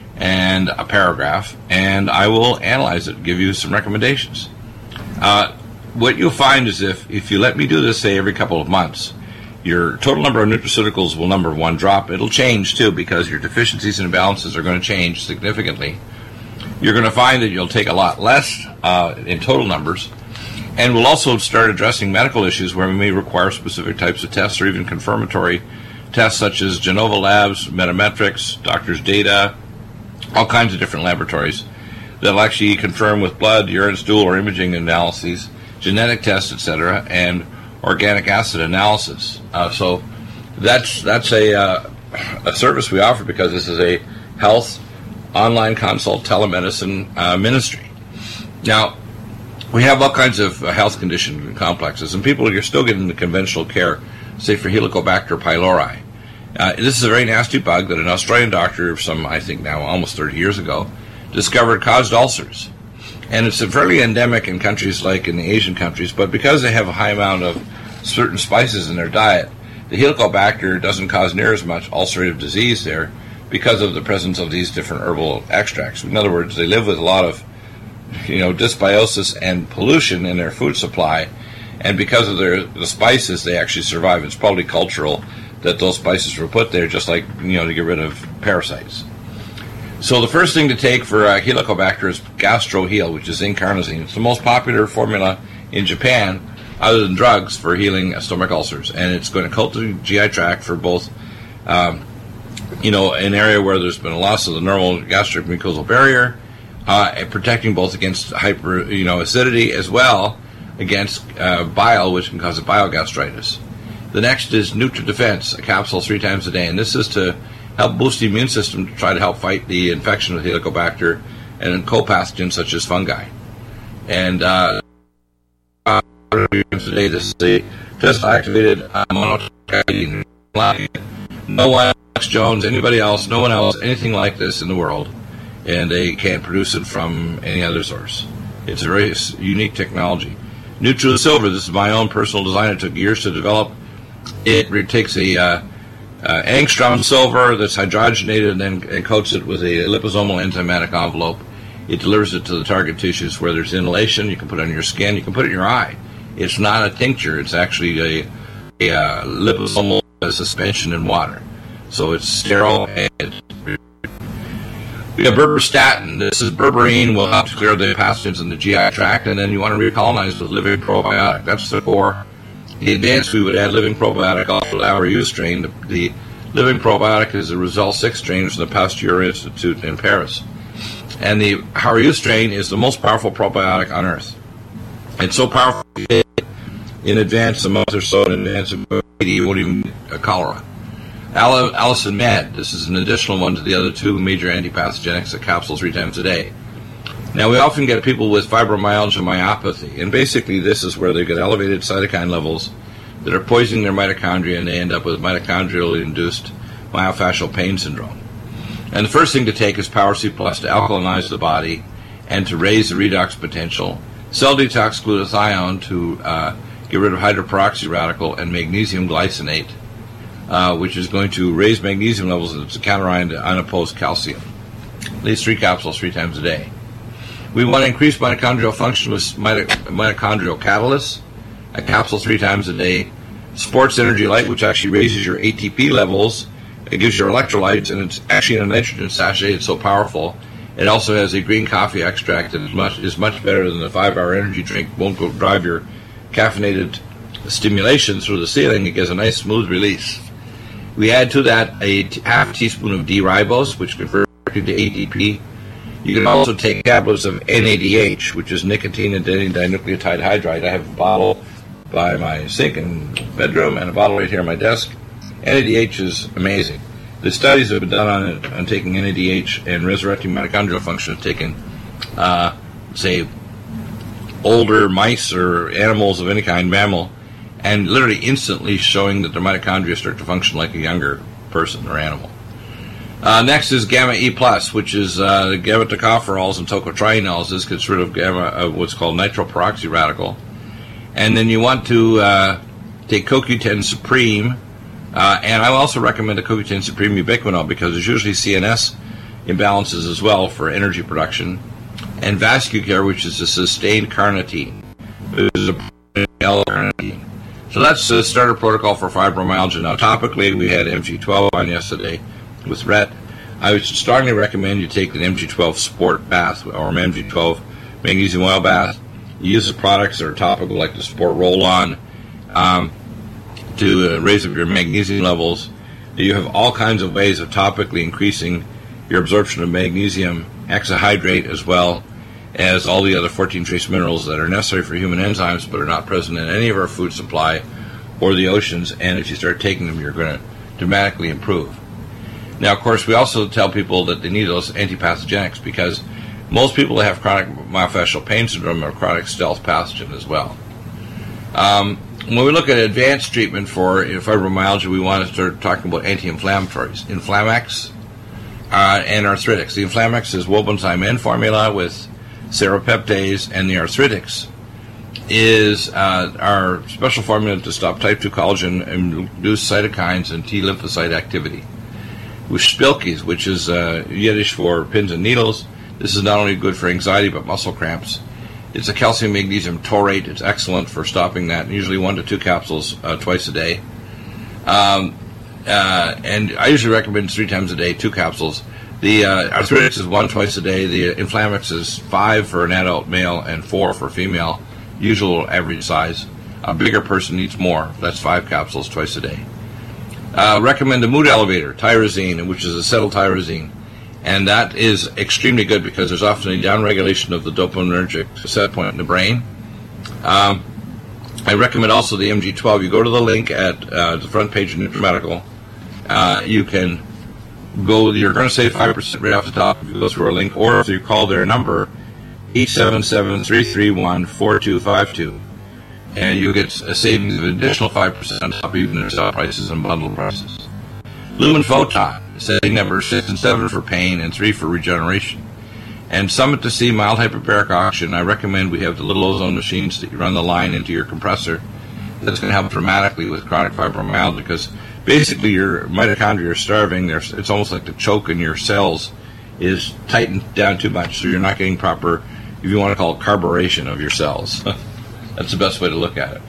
Speaker 1: and a paragraph, and I will analyze it and give you some recommendations. Uh, what you'll find is if, if you let me do this, say, every couple of months, your total number of nutraceuticals will, number one, drop. It'll change, too, because your deficiencies and imbalances are going to change significantly. You're going to find that you'll take a lot less uh, in total numbers, and we'll also start addressing medical issues where we may require specific types of tests or even confirmatory tests such as Genova Labs, Metametrics, Doctors Data, all kinds of different laboratories that'll actually confirm with blood, urine, stool, or imaging analyses, genetic tests, et cetera, and organic acid analysis. Uh, so that's that's a, uh, a service we offer because this is a health online consult telemedicine uh, ministry. Now, we have all kinds of uh, health condition complexes, and people are still getting the conventional care, say for Helicobacter pylori. Uh, this is a very nasty bug that an Australian doctor, some I think now almost thirty years ago, discovered caused ulcers. And it's fairly endemic in countries like in the Asian countries, but because they have a high amount of certain spices in their diet, the Helicobacter doesn't cause near as much ulcerative disease there because of the presence of these different herbal extracts. In other words, they live with a lot of, you know, dysbiosis and pollution in their food supply, and because of their the spices, they actually survive. It's probably cultural that those spices were put there, just like, you know, to get rid of parasites. So the first thing to take for uh, Helicobacter is GastroHeal, which is zinc carnosine. It's the most popular formula in Japan, other than drugs, for healing uh, stomach ulcers, and it's going to coat the G I tract for both. Um, you know, an area where there's been a loss of the normal gastric mucosal barrier, uh, and protecting both against hyper, you know, acidity as well against uh, bile, which can cause a biogastritis. The next is NutriDefense, a capsule three times a day, and this is to help boost the immune system to try to help fight the infection with Helicobacter and co-pathogens such as fungi. And uh, today, this is a test-activated uh, monocyte. No one, Alex Jones, anybody else, no one else, anything like this in the world, and they can't produce it from any other source. It's a very unique technology. NutriSilver, this is my own personal design. It took years to develop. It takes a uh, uh, angstrom silver that's hydrogenated and then and coats it with a liposomal enzymatic envelope. It delivers it to the target tissues where there's inhalation. You can put it on your skin. You can put it in your eye. It's not a tincture. It's actually a, a uh, liposomal suspension in water. So it's sterile. And we have berberstatin. This is berberine. Will help to clear the pathogens in the G I tract, and then you want to recolonize with living probiotic. That's the core. The advanced, we would add living probiotic off the Our U strain. The, the living probiotic is the Result six strain from the Pasteur Institute in Paris. And the Our U strain is the most powerful probiotic on earth. It's so powerful in advance, a month or so in advance of you won't even uh, cholera. Allicin Med, this is an additional one to the other two major antipathogenics, a capsule three times a day. Now, we often get people with fibromyalgia myopathy, and basically this is where they get elevated cytokine levels that are poisoning their mitochondria, and they end up with mitochondrial-induced myofascial pain syndrome. And the first thing to take is Power C Plus to alkalinize the body and to raise the redox potential. Cell detox glutathione to uh, get rid of hydroperoxy radical, and magnesium glycinate, uh, which is going to raise magnesium levels and to counteract unopposed calcium. These three capsules three times a day. We want to increase mitochondrial function with mito- mitochondrial catalysts, a capsule three times a day. Sports Energy Light, which actually raises your A T P levels. It gives you electrolytes, and it's actually in a nitrogen sachet. It's so powerful. It also has a green coffee extract that is much, is much better than the five-hour energy drink. Won't go drive your caffeinated stimulation through the ceiling. It gives a nice smooth release. We add to that a t- half teaspoon of D-ribose, which converts into A T P. You can also take tablets of N A D H, which is nicotine and dinucleotide hydride. I have a bottle by my sink in the bedroom and a bottle right here on my desk. N A D H is amazing. The studies have been done on it, on taking N A D H and resurrecting mitochondrial function, taking, uh, say, older mice or animals of any kind, mammal, and literally instantly showing that their mitochondria start to function like a younger person or animal. Uh, next is gamma E plus, which is uh, gamma tocopherols and tocotrienols. This gets rid of gamma, uh, what's called nitroperoxy radical. And then you want to uh, take C O Q ten Supreme, uh, and I also recommend the C O Q ten Supreme ubiquinol because there's usually C N S imbalances as well for energy production. And Vascucare, which is a sustained carnitine. This is a L-carnitine. So that's the starter protocol for fibromyalgia. Now, topically, we had M G twelve on yesterday with R E T. I would strongly recommend you take an M G twelve Sport bath or an M G twelve magnesium oil bath. You use the products that are topical, like the Sport Roll-On, um, to uh, raise up your magnesium levels. You have all kinds of ways of topically increasing your absorption of magnesium, hexahydrate, as well as all the other fourteen trace minerals that are necessary for human enzymes but are not present in any of our food supply or the oceans. And if you start taking them, you're going to dramatically improve. Now, of course, we also tell people that they need those antipathogenics because most people that have chronic myofascial pain syndrome are chronic stealth pathogen as well. Um, when we look at advanced treatment for fibromyalgia, we want to start talking about anti-inflammatories. Inflamex uh, and arthritics. The Inflamex is Wobenzym N formula with serapeptase, and the arthritics is uh, our special formula to stop type two collagen and induce cytokines and T lymphocyte activity. With Spilkes, which is uh, Yiddish for pins and needles. This is not only good for anxiety but muscle cramps. It's a calcium magnesium taurate. It's excellent for stopping that, usually one to two capsules uh, twice a day. Um, uh, and I usually recommend three times a day, two capsules. The uh, arthritis is one twice a day. The Inflamex is five for an adult male and four for female, usual average size. A bigger person needs more. That's five capsules twice a day. Uh, recommend a mood elevator, tyrosine, which is acetyltyrosine. And that is extremely good because there's often a downregulation of the dopaminergic set point in the brain. Um, I recommend also the M G twelve. You go to the link at uh, the front page of NutriMedical. Uh, you can go, you're going to save five percent right off the top if you go through our link, or if you call their number, eight seven seven, three three one, four two five two. And you get a savings of an additional five percent on top of even their sale prices and bundle prices. Lumen Photon, setting number six and seven for pain and three for regeneration. And Summit to C mild hyperbaric oxygen. I recommend we have the little ozone machines that you run the line into your compressor. That's going to help dramatically with chronic fibromyalgia because basically your mitochondria are starving. There's, it's almost like the choke in your cells is tightened down too much, so you're not getting proper, if you want to call it, carburation of your cells. That's the best way to look at it.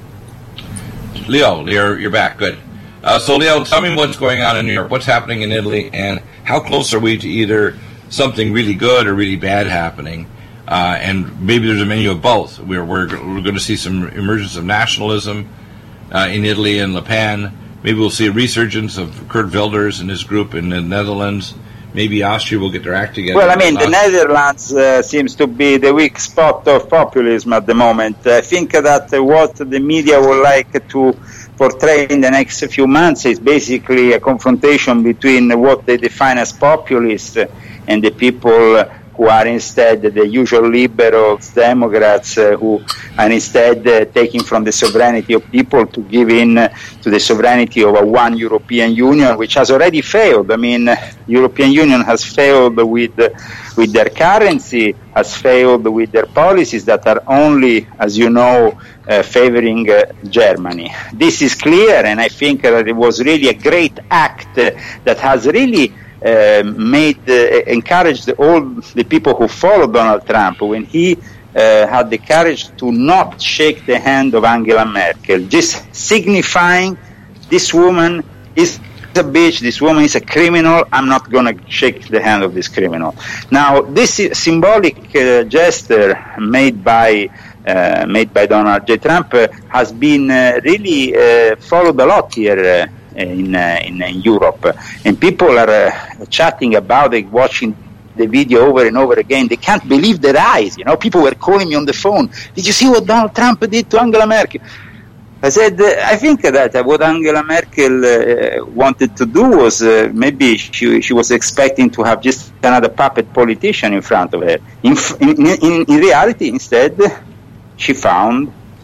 Speaker 1: Leo, you're, you're back. Good. Uh, so, Leo, tell me what's going on in Europe. What's happening in Italy, and how close are we to either something really good or really bad happening? Uh, and maybe there's a menu of both. We're, we're, we're going to see some emergence of nationalism uh, in Italy and Le Pen. Maybe we'll see a resurgence of Kurt Wilders and his group in the Netherlands. Maybe Austria will get their act together.
Speaker 2: Well, I mean, the Netherlands uh, seems to be the weak spot of populism at the moment. I think that uh, what the media would like to portray in the next few months is basically a confrontation between what they define as populists and the people who are instead the usual liberals, Democrats, uh, who are instead uh, taking from the sovereignty of people to give in uh, to the sovereignty of a one European Union, which has already failed. I mean, uh, European Union has failed with uh, with their currency, has failed with their policies that are only, as you know, uh, favoring uh, Germany. This is clear, and I think that it was really a great act uh, that has really Uh, made uh, encouraged all the people who followed Donald Trump when he uh, had the courage to not shake the hand of Angela Merkel, just signifying this woman is a bitch, this woman is a criminal, I'm not going to shake the hand of this criminal. Now, this symbolic uh, gesture made by uh, made by Donald J. Trump uh, has been uh, really uh, followed a lot here uh, In, uh, in in Europe, and people are uh, chatting about it, watching the video over and over again. They can't believe their eyes. You know, people were calling me on the phone. Did you see what Donald Trump did to Angela Merkel? I said, uh, I think that uh, what Angela Merkel uh, wanted to do was uh, maybe she she was expecting to have just another puppet politician in front of her. In in in, in reality, instead, she found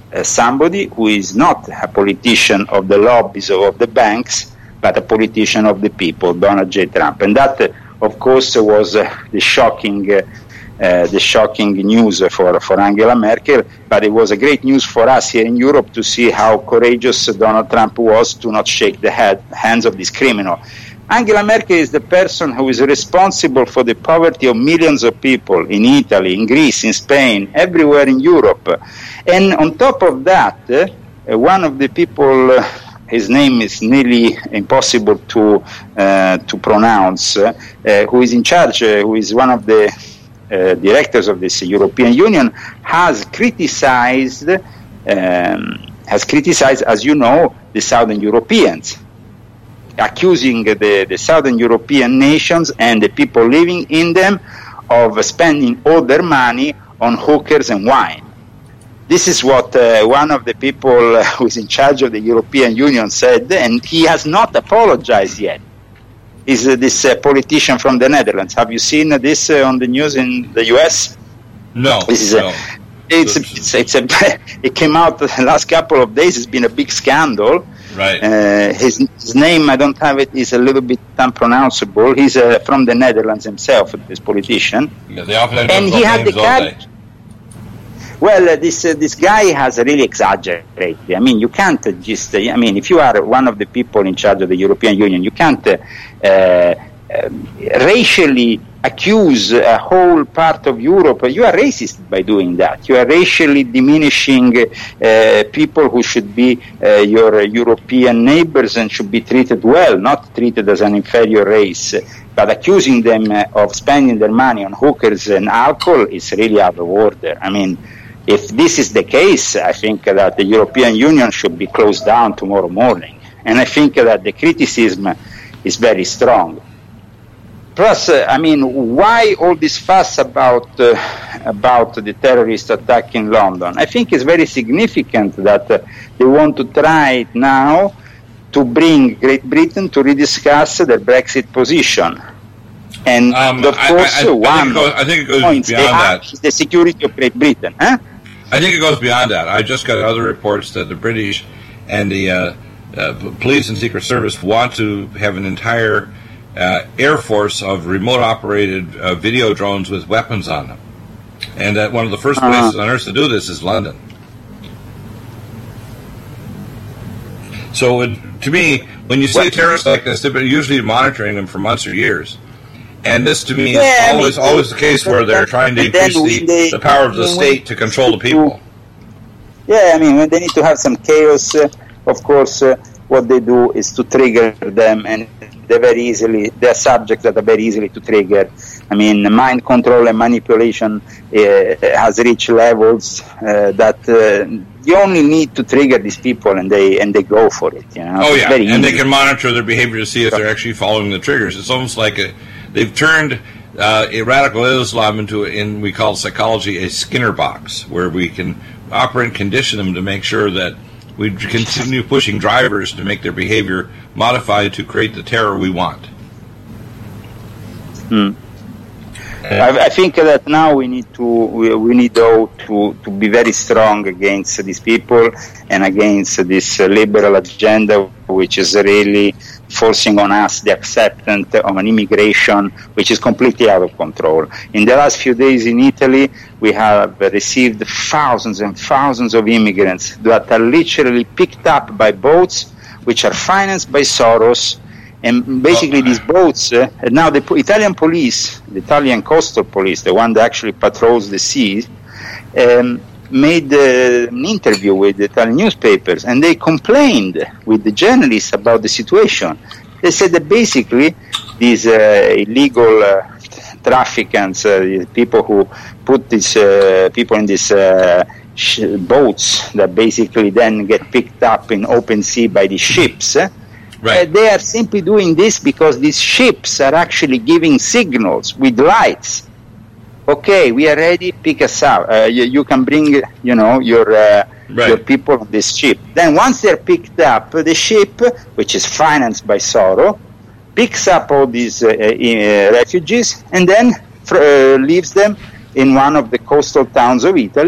Speaker 2: uh, somebody who is not a politician of the lobbies or of the banks, but a politician of the people, Donald J. Trump. And that, uh, of course, was uh, the shocking uh, uh, the shocking news for, for Angela Merkel, but it was a great news for us here in Europe to see how courageous Donald Trump was to not shake the head, hands of this criminal. Angela Merkel is the person who is responsible for the poverty of millions of people in Italy, in Greece, in Spain, everywhere in Europe. And on top of that, uh, one of the people, uh, his name is nearly impossible to uh, to pronounce, uh, who is in charge, uh, who is one of the uh, directors of this European Union, has criticized, um, has criticized, as you know, the Southern Europeans, accusing the, the Southern European nations and the people living in them of spending all their money on hookers and wine. This is what uh, one of the people uh, who is in charge of the European Union said, and he has not apologized yet. Is uh, this uh, politician from the Netherlands? Have you seen uh, this uh, on the news in the U S?
Speaker 1: No.
Speaker 2: This is
Speaker 1: no.
Speaker 2: A, it's, a, it's, a, it's a, it came out the last couple of days. It's been a big scandal.
Speaker 1: Right.
Speaker 2: Uh, his, his name, I don't have it, is a little bit unpronounceable. He's uh, from the Netherlands himself, this politician.
Speaker 1: Yeah, they often have
Speaker 2: and he had the
Speaker 1: courage.
Speaker 2: Well, uh, this uh, this guy has really exaggerated. I mean, you can't uh, just. Uh, I mean, if you are one of the people in charge of the European Union, you can't uh, uh, racially accuse a whole part of Europe. You are racist by doing that. You are racially diminishing uh, people who should be uh, your European neighbors and should be treated well, not treated as an inferior race. But accusing them uh, of spending their money on hookers and alcohol is really out of order. I mean, if this is the case, I think that the European Union should be closed down tomorrow morning. And I think that the criticism is very strong. Plus, uh, I mean, why all this fuss about uh, about the terrorist attack in London? I think it's very significant that uh, they want to try now to bring Great Britain to rediscuss their Brexit position. And
Speaker 1: um,
Speaker 2: of course,
Speaker 1: I, I, I,
Speaker 2: one
Speaker 1: think it goes, I think it goes
Speaker 2: points
Speaker 1: beyond
Speaker 2: they have
Speaker 1: that.
Speaker 2: is the security of Great Britain. Huh?
Speaker 1: I think it goes beyond that. I just got other reports that the British and the uh, uh, police and Secret Service want to have an entire uh, air force of remote-operated uh, video drones with weapons on them. And that one of the first
Speaker 2: uh-huh.
Speaker 1: places on earth to do this is London. So it, to me, when you see terrorists like this, they've been usually monitoring them for months or years. And this, to me,
Speaker 2: yeah,
Speaker 1: is always
Speaker 2: I mean,
Speaker 1: always the case where they're trying to increase the,
Speaker 2: they,
Speaker 1: the power of the state to control the people.
Speaker 2: Yeah, I mean, when they need to have some chaos, uh, of course, uh, what they do is to trigger them, and they're very easily, they're subjects that are very easily to trigger. I mean, mind control and manipulation uh, has reached levels uh, that uh, you only need to trigger these people, and they and they go for it. You know?
Speaker 1: Oh
Speaker 2: it's
Speaker 1: yeah,
Speaker 2: very
Speaker 1: and
Speaker 2: easy.
Speaker 1: they can monitor their behavior to see if they're actually following the triggers. It's almost like a, they've turned uh, a radical Islam into, in we call psychology, a Skinner box, where we can operate and condition them to make sure that we continue pushing drivers to make their behavior modified to create the terror we want.
Speaker 2: Hmm. I, I think that now we need to we, we need though to, to be very strong against these people and against this uh, liberal agenda, which is really forcing on us the acceptance of an immigration which is completely out of control. In the last few days in Italy, we have received thousands and thousands of immigrants that are literally picked up by boats which are financed by Soros. And basically, these boats, uh, now the Italian police, the Italian coastal police, the one that actually patrols the seas, um, made uh, an interview with the Italian newspapers, and they complained with the journalists about the situation. They said that basically these uh, illegal uh, traffickers, uh, people who put these uh, people in these uh, sh- boats that basically then get picked up in open sea by the ships, uh,
Speaker 1: Right.
Speaker 2: Uh, they are simply doing this because these ships are actually giving signals with lights. Okay, we are ready. Pick us up. Uh, you, you can bring, you know, your uh,
Speaker 1: right.
Speaker 2: your people on this ship. Then once they're picked up, the ship, which is financed by Soros, picks up all these uh, uh, refugees and then uh, leaves them in one of the coastal towns of Italy.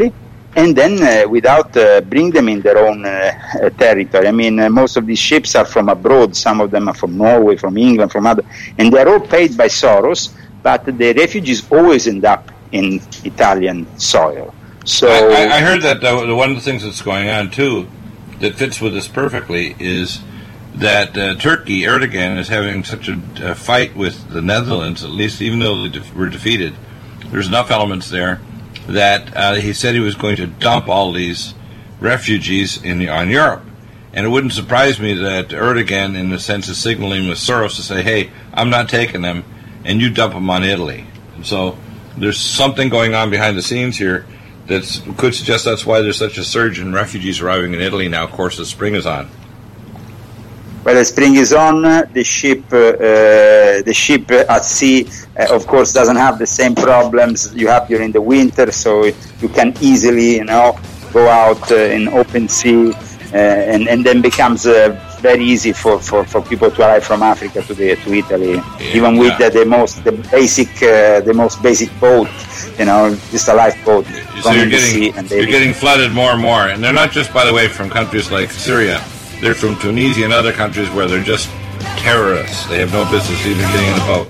Speaker 2: and then uh, without uh, bring them in their own uh, territory. I mean, uh, most of these ships are from abroad. Some of them are from Norway, from England, from other, and they're all paid by Soros, but the refugees always end up in Italian soil. So
Speaker 1: I, I heard that uh, one of the things that's going on, too, that fits with this perfectly is that uh, Turkey, Erdogan, is having such a uh, fight with the Netherlands, at least even though they de- were defeated. There's enough elements there that uh, he said he was going to dump all these refugees in the, on Europe. And it wouldn't surprise me that Erdogan, in a sense, is signaling with Soros to say, hey, I'm not taking them, and you dump them on Italy. And so there's something going on behind the scenes here that could suggest that's why there's such a surge in refugees arriving in Italy now. Of course, the spring is on.
Speaker 2: Well, the spring is on. The ship, uh, uh, the ship at sea, uh, of course, doesn't have the same problems you have during the winter. So you can easily, you know, go out uh, in open sea, uh, and and then becomes uh, very easy for, for, for people to arrive from Africa to the to Italy, yeah, even with yeah. the, the most the basic uh, the most basic boat, you know, just a lifeboat.
Speaker 1: So you're getting and you're getting flooded more and more, and they're not just, by the way, from countries like Syria. They're from Tunisia and other countries where they're just terrorists. They have no business even getting in a boat.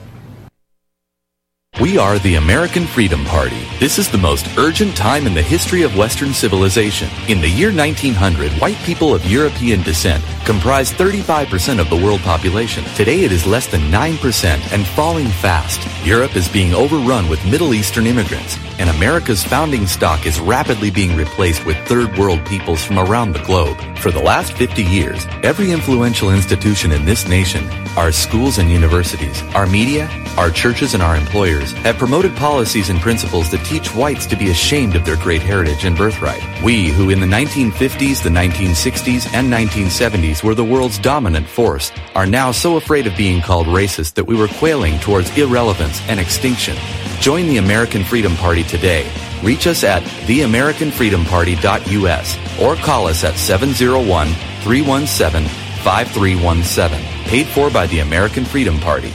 Speaker 14: We are the American Freedom Party. This is the most urgent time in the history of Western civilization. In the year nineteen hundred, white people of European descent comprised thirty-five percent of the world population. Today it is less than nine percent and falling fast. Europe is being overrun with Middle Eastern immigrants, and America's founding stock is rapidly being replaced with third world peoples from around the globe. For the last fifty years, every influential institution in this nation, our schools and universities, our media, our churches and our employers have promoted policies and principles that teach whites to be ashamed of their great heritage and birthright. We, who in the nineteen fifties, the nineteen sixties, and nineteen seventies were the world's dominant force, are now so afraid of being called racist that we were quailing towards irrelevance and extinction. Join the American Freedom Party today. Reach us at the american freedom party dot u s or call us at seven oh one, three one seven, five three one seven. Paid for by the American Freedom Party.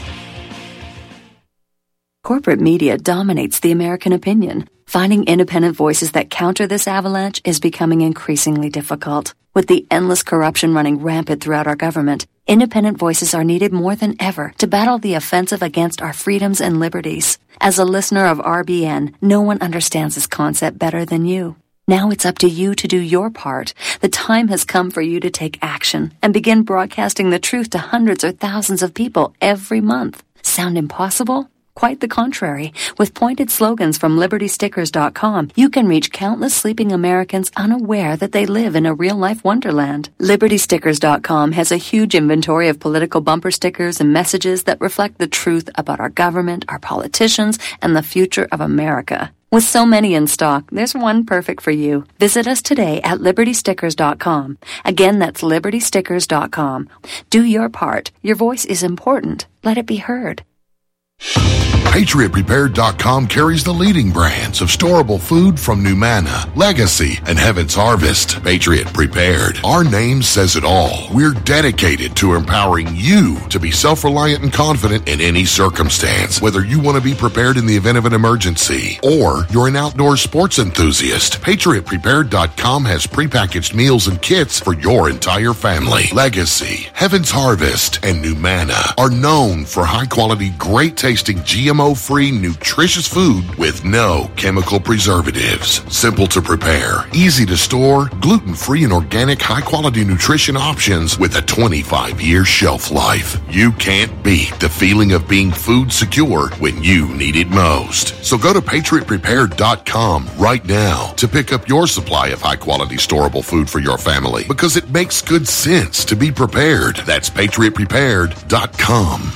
Speaker 15: Corporate media dominates the American opinion. Finding independent voices that counter this avalanche is becoming increasingly difficult. With the endless corruption running rampant throughout our government, independent voices are needed more than ever to battle the offensive against our freedoms and liberties. As a listener of R B N, no one understands this concept better than you. Now it's up to you to do your part. The time has come for you to take action and begin broadcasting the truth to hundreds or thousands of people every month. Sound impossible? Quite the contrary. With pointed slogans from liberty stickers dot com, you can reach countless sleeping Americans unaware that they live in a real-life wonderland. liberty stickers dot com has a huge inventory of political bumper stickers and messages that reflect the truth about our government, our politicians, and the future of America. With so many in stock, there's one perfect for you. Visit us today at liberty stickers dot com. Again, that's liberty stickers dot com. Do your part. Your voice is important. Let it be heard.
Speaker 10: Patriot Prepared dot com carries the leading brands of storable food from Numana, Legacy, and Heaven's Harvest. Patriot Prepared. Our name says it all. We're dedicated to empowering you to be self-reliant and confident in any circumstance. Whether you want to be prepared in the event of an emergency or you're an outdoor sports enthusiast, Patriot Prepared dot com has prepackaged meals and kits for your entire family. Legacy, Heaven's Harvest, and Numana are known for high-quality, great-tasting G M O-free, nutritious food with no chemical preservatives. Simple to prepare, easy to store, gluten-free and organic high-quality nutrition options with a twenty-five year shelf life. You can't beat the feeling of being food secure when you need it most. So go to Patriot Prepared dot com right now to pick up your supply of high-quality storable food for your family, because it makes good sense to be prepared. That's Patriot Prepared dot com.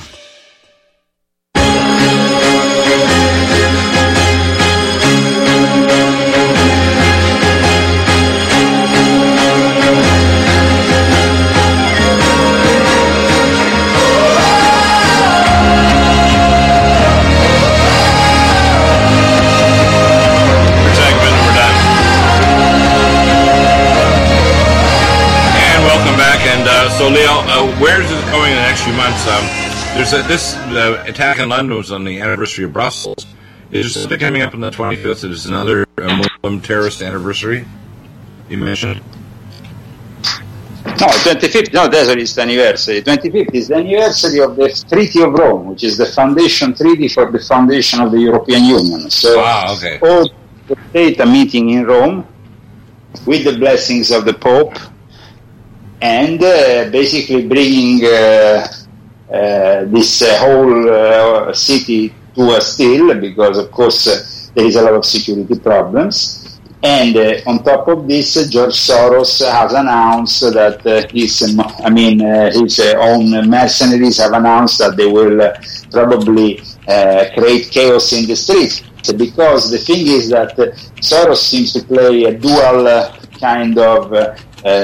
Speaker 1: So, Leo, uh, where is it going in the next few months? Um, there's a, this uh, attack in London was on the anniversary of Brussels, Is there something coming up on the twenty-fifth? It is another uh, Muslim terrorist anniversary you mentioned?
Speaker 2: No, twenty-fifth, no, terrorist anniversary. twenty-fifth is the anniversary of the Treaty of Rome, which is the foundation treaty for the foundation of the European Union. So
Speaker 1: ah, okay.
Speaker 2: all the state are meeting in Rome with the blessings of the Pope and uh, basically bringing uh, uh, this uh, whole uh, city to a still, because of course uh, there is a lot of security problems. And uh, on top of this, uh, George Soros has announced that uh, his, um, I mean, uh, his uh, own mercenaries have announced that they will uh, probably uh, create chaos in the streets. So because the thing is that uh, Soros seems to play a dual uh, kind of, uh,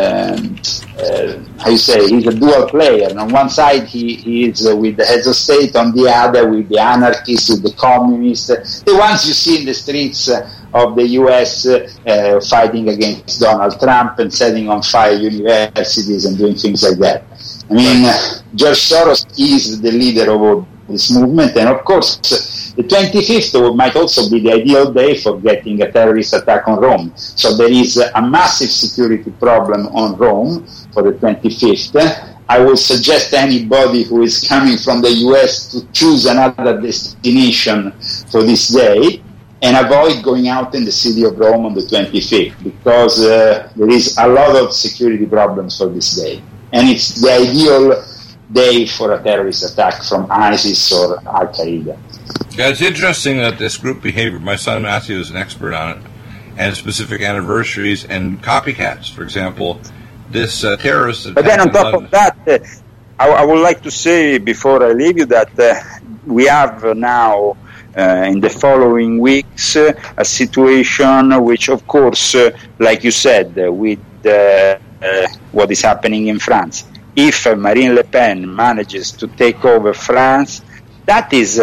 Speaker 2: um, uh, how you say, he's a dual player. And on one side, he, he is uh, with the heads of state, on the other, with the anarchists, with the communists, uh, the ones you see in the streets uh, of the U S uh, uh, fighting against Donald Trump and setting on fire universities and doing things like that. I mean, uh, George Soros is the leader of all this movement, and of course, uh, the twenty-fifth might also be the ideal day for getting a terrorist attack on Rome. So there is uh, a massive security problem on Rome for the twenty-fifth. I would suggest anybody who is coming from the U S to choose another destination for this day and avoid going out in the city of Rome on the twenty-fifth, because uh, there is a lot of security problems for this day. And it's the ideal day for a terrorist attack from ISIS or Al-Qaeda.
Speaker 1: Yeah, it's interesting that this group behavior, my son Matthew is an expert on it, and specific anniversaries and copycats. For example, this uh, terrorist...
Speaker 2: But then on top of that, uh, I, I would like to say before I leave you that uh, we have uh, now uh, in the following weeks uh, a situation which, of course, uh, like you said, uh, with uh, uh, what is happening in France. If uh, Marine Le Pen manages to take over France, that is uh,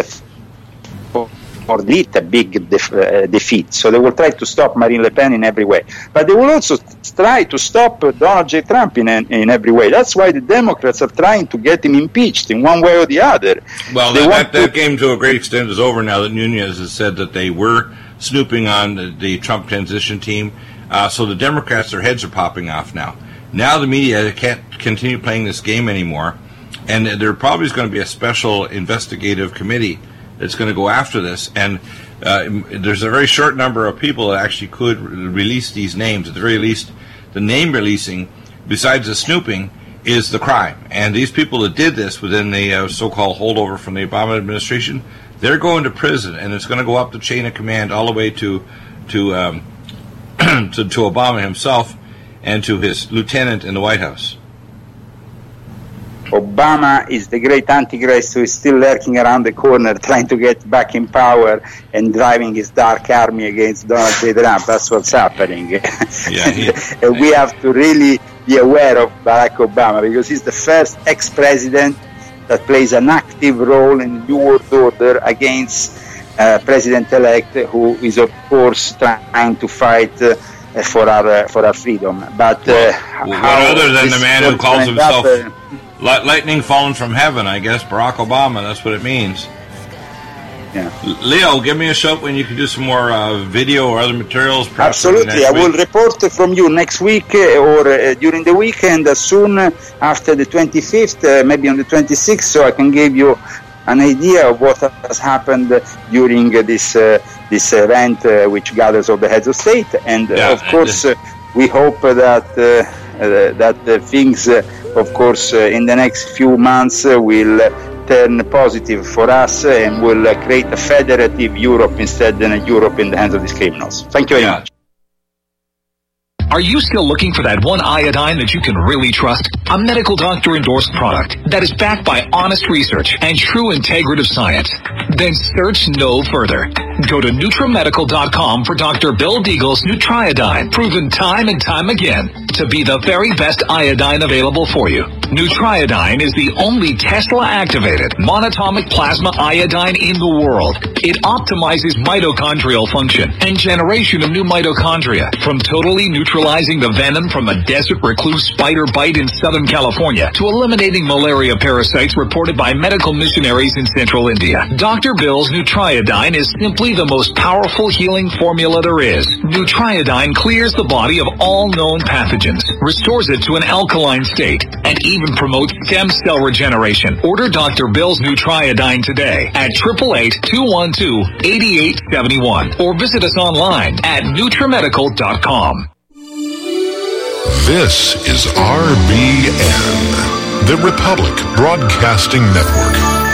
Speaker 2: for, for it a big def- uh, defeat. So they will try to stop Marine Le Pen in every way. But they will also try to stop uh, Donald J. Trump in, in every way. That's why the Democrats are trying to get him impeached in one way or the other.
Speaker 1: Well, that, that, that game to a great extent is over now that Nunez has said that they were snooping on the, the Trump transition team. Uh, so the Democrats, their heads are popping off now. Now the media can't continue playing this game anymore, and there probably is going to be a special investigative committee that's going to go after this, and uh, there's a very short number of people that actually could release these names. At the very least, the name releasing, besides the snooping, is the crime. And these people that did this within the uh, so-called holdover from the Obama administration, they're going to prison, and it's going to go up the chain of command all the way to to um, to, to Obama himself and to his lieutenant in the White House.
Speaker 2: Obama is the great antichrist who is still lurking around the corner trying to get back in power and driving his dark army against Donald J. Trump. That's what's happening.
Speaker 1: Yeah, he,
Speaker 2: and we have to really be aware of Barack Obama, because he's the first ex-president that plays an active role in the New World Order against uh, President-elect, who is, of course, trying to fight uh, for our uh, for our freedom. But uh,
Speaker 1: well, what other than the man who calls himself up, uh, lightning fallen from heaven, I guess, Barack Obama, that's what it means.
Speaker 2: Yeah.
Speaker 1: Leo, give me a shout when you can do some more uh, video or other materials.
Speaker 2: Absolutely, I will week. report from you next week uh, or uh, during the weekend, as soon after the twenty-fifth, uh, maybe on the twenty-sixth, so I can give you an idea of what has happened during uh, this uh, this event, uh, which gathers all the heads of state, and uh,
Speaker 1: yeah,
Speaker 2: of course, uh, we hope that uh, uh, that uh, things, uh, of course, uh, in the next few months uh, will uh, turn positive for us uh, and will uh, create a federative Europe instead than a Europe in the hands of these criminals. Thank you very
Speaker 1: yeah.
Speaker 2: much.
Speaker 6: Are you still looking for that one iodine that you can really trust? A medical doctor endorsed product that is backed by honest research and true integrative science? Then search no further. Go to Nutramedical dot com for Doctor Bill Deagle's Nutriodine, proven time and time again to be the very best iodine available for you. Nutriodine is the only Tesla-activated monatomic plasma iodine in the world. It optimizes mitochondrial function and generation of new mitochondria, from totally neutralizing the venom from a desert recluse spider bite in Southern California to eliminating malaria parasites reported by medical missionaries in central India. Doctor Bill's Nutriodine is simply the most powerful healing formula there is. Nutriodine clears the body of all known pathogens, restores it to an alkaline state, and even promotes stem cell regeneration. Order Doctor Bill's Nutriodine today at eight eight eight, two one two, eight eight seven one or visit us online at Nutrimedical dot com.
Speaker 10: This is R B N, the Republic Broadcasting Network.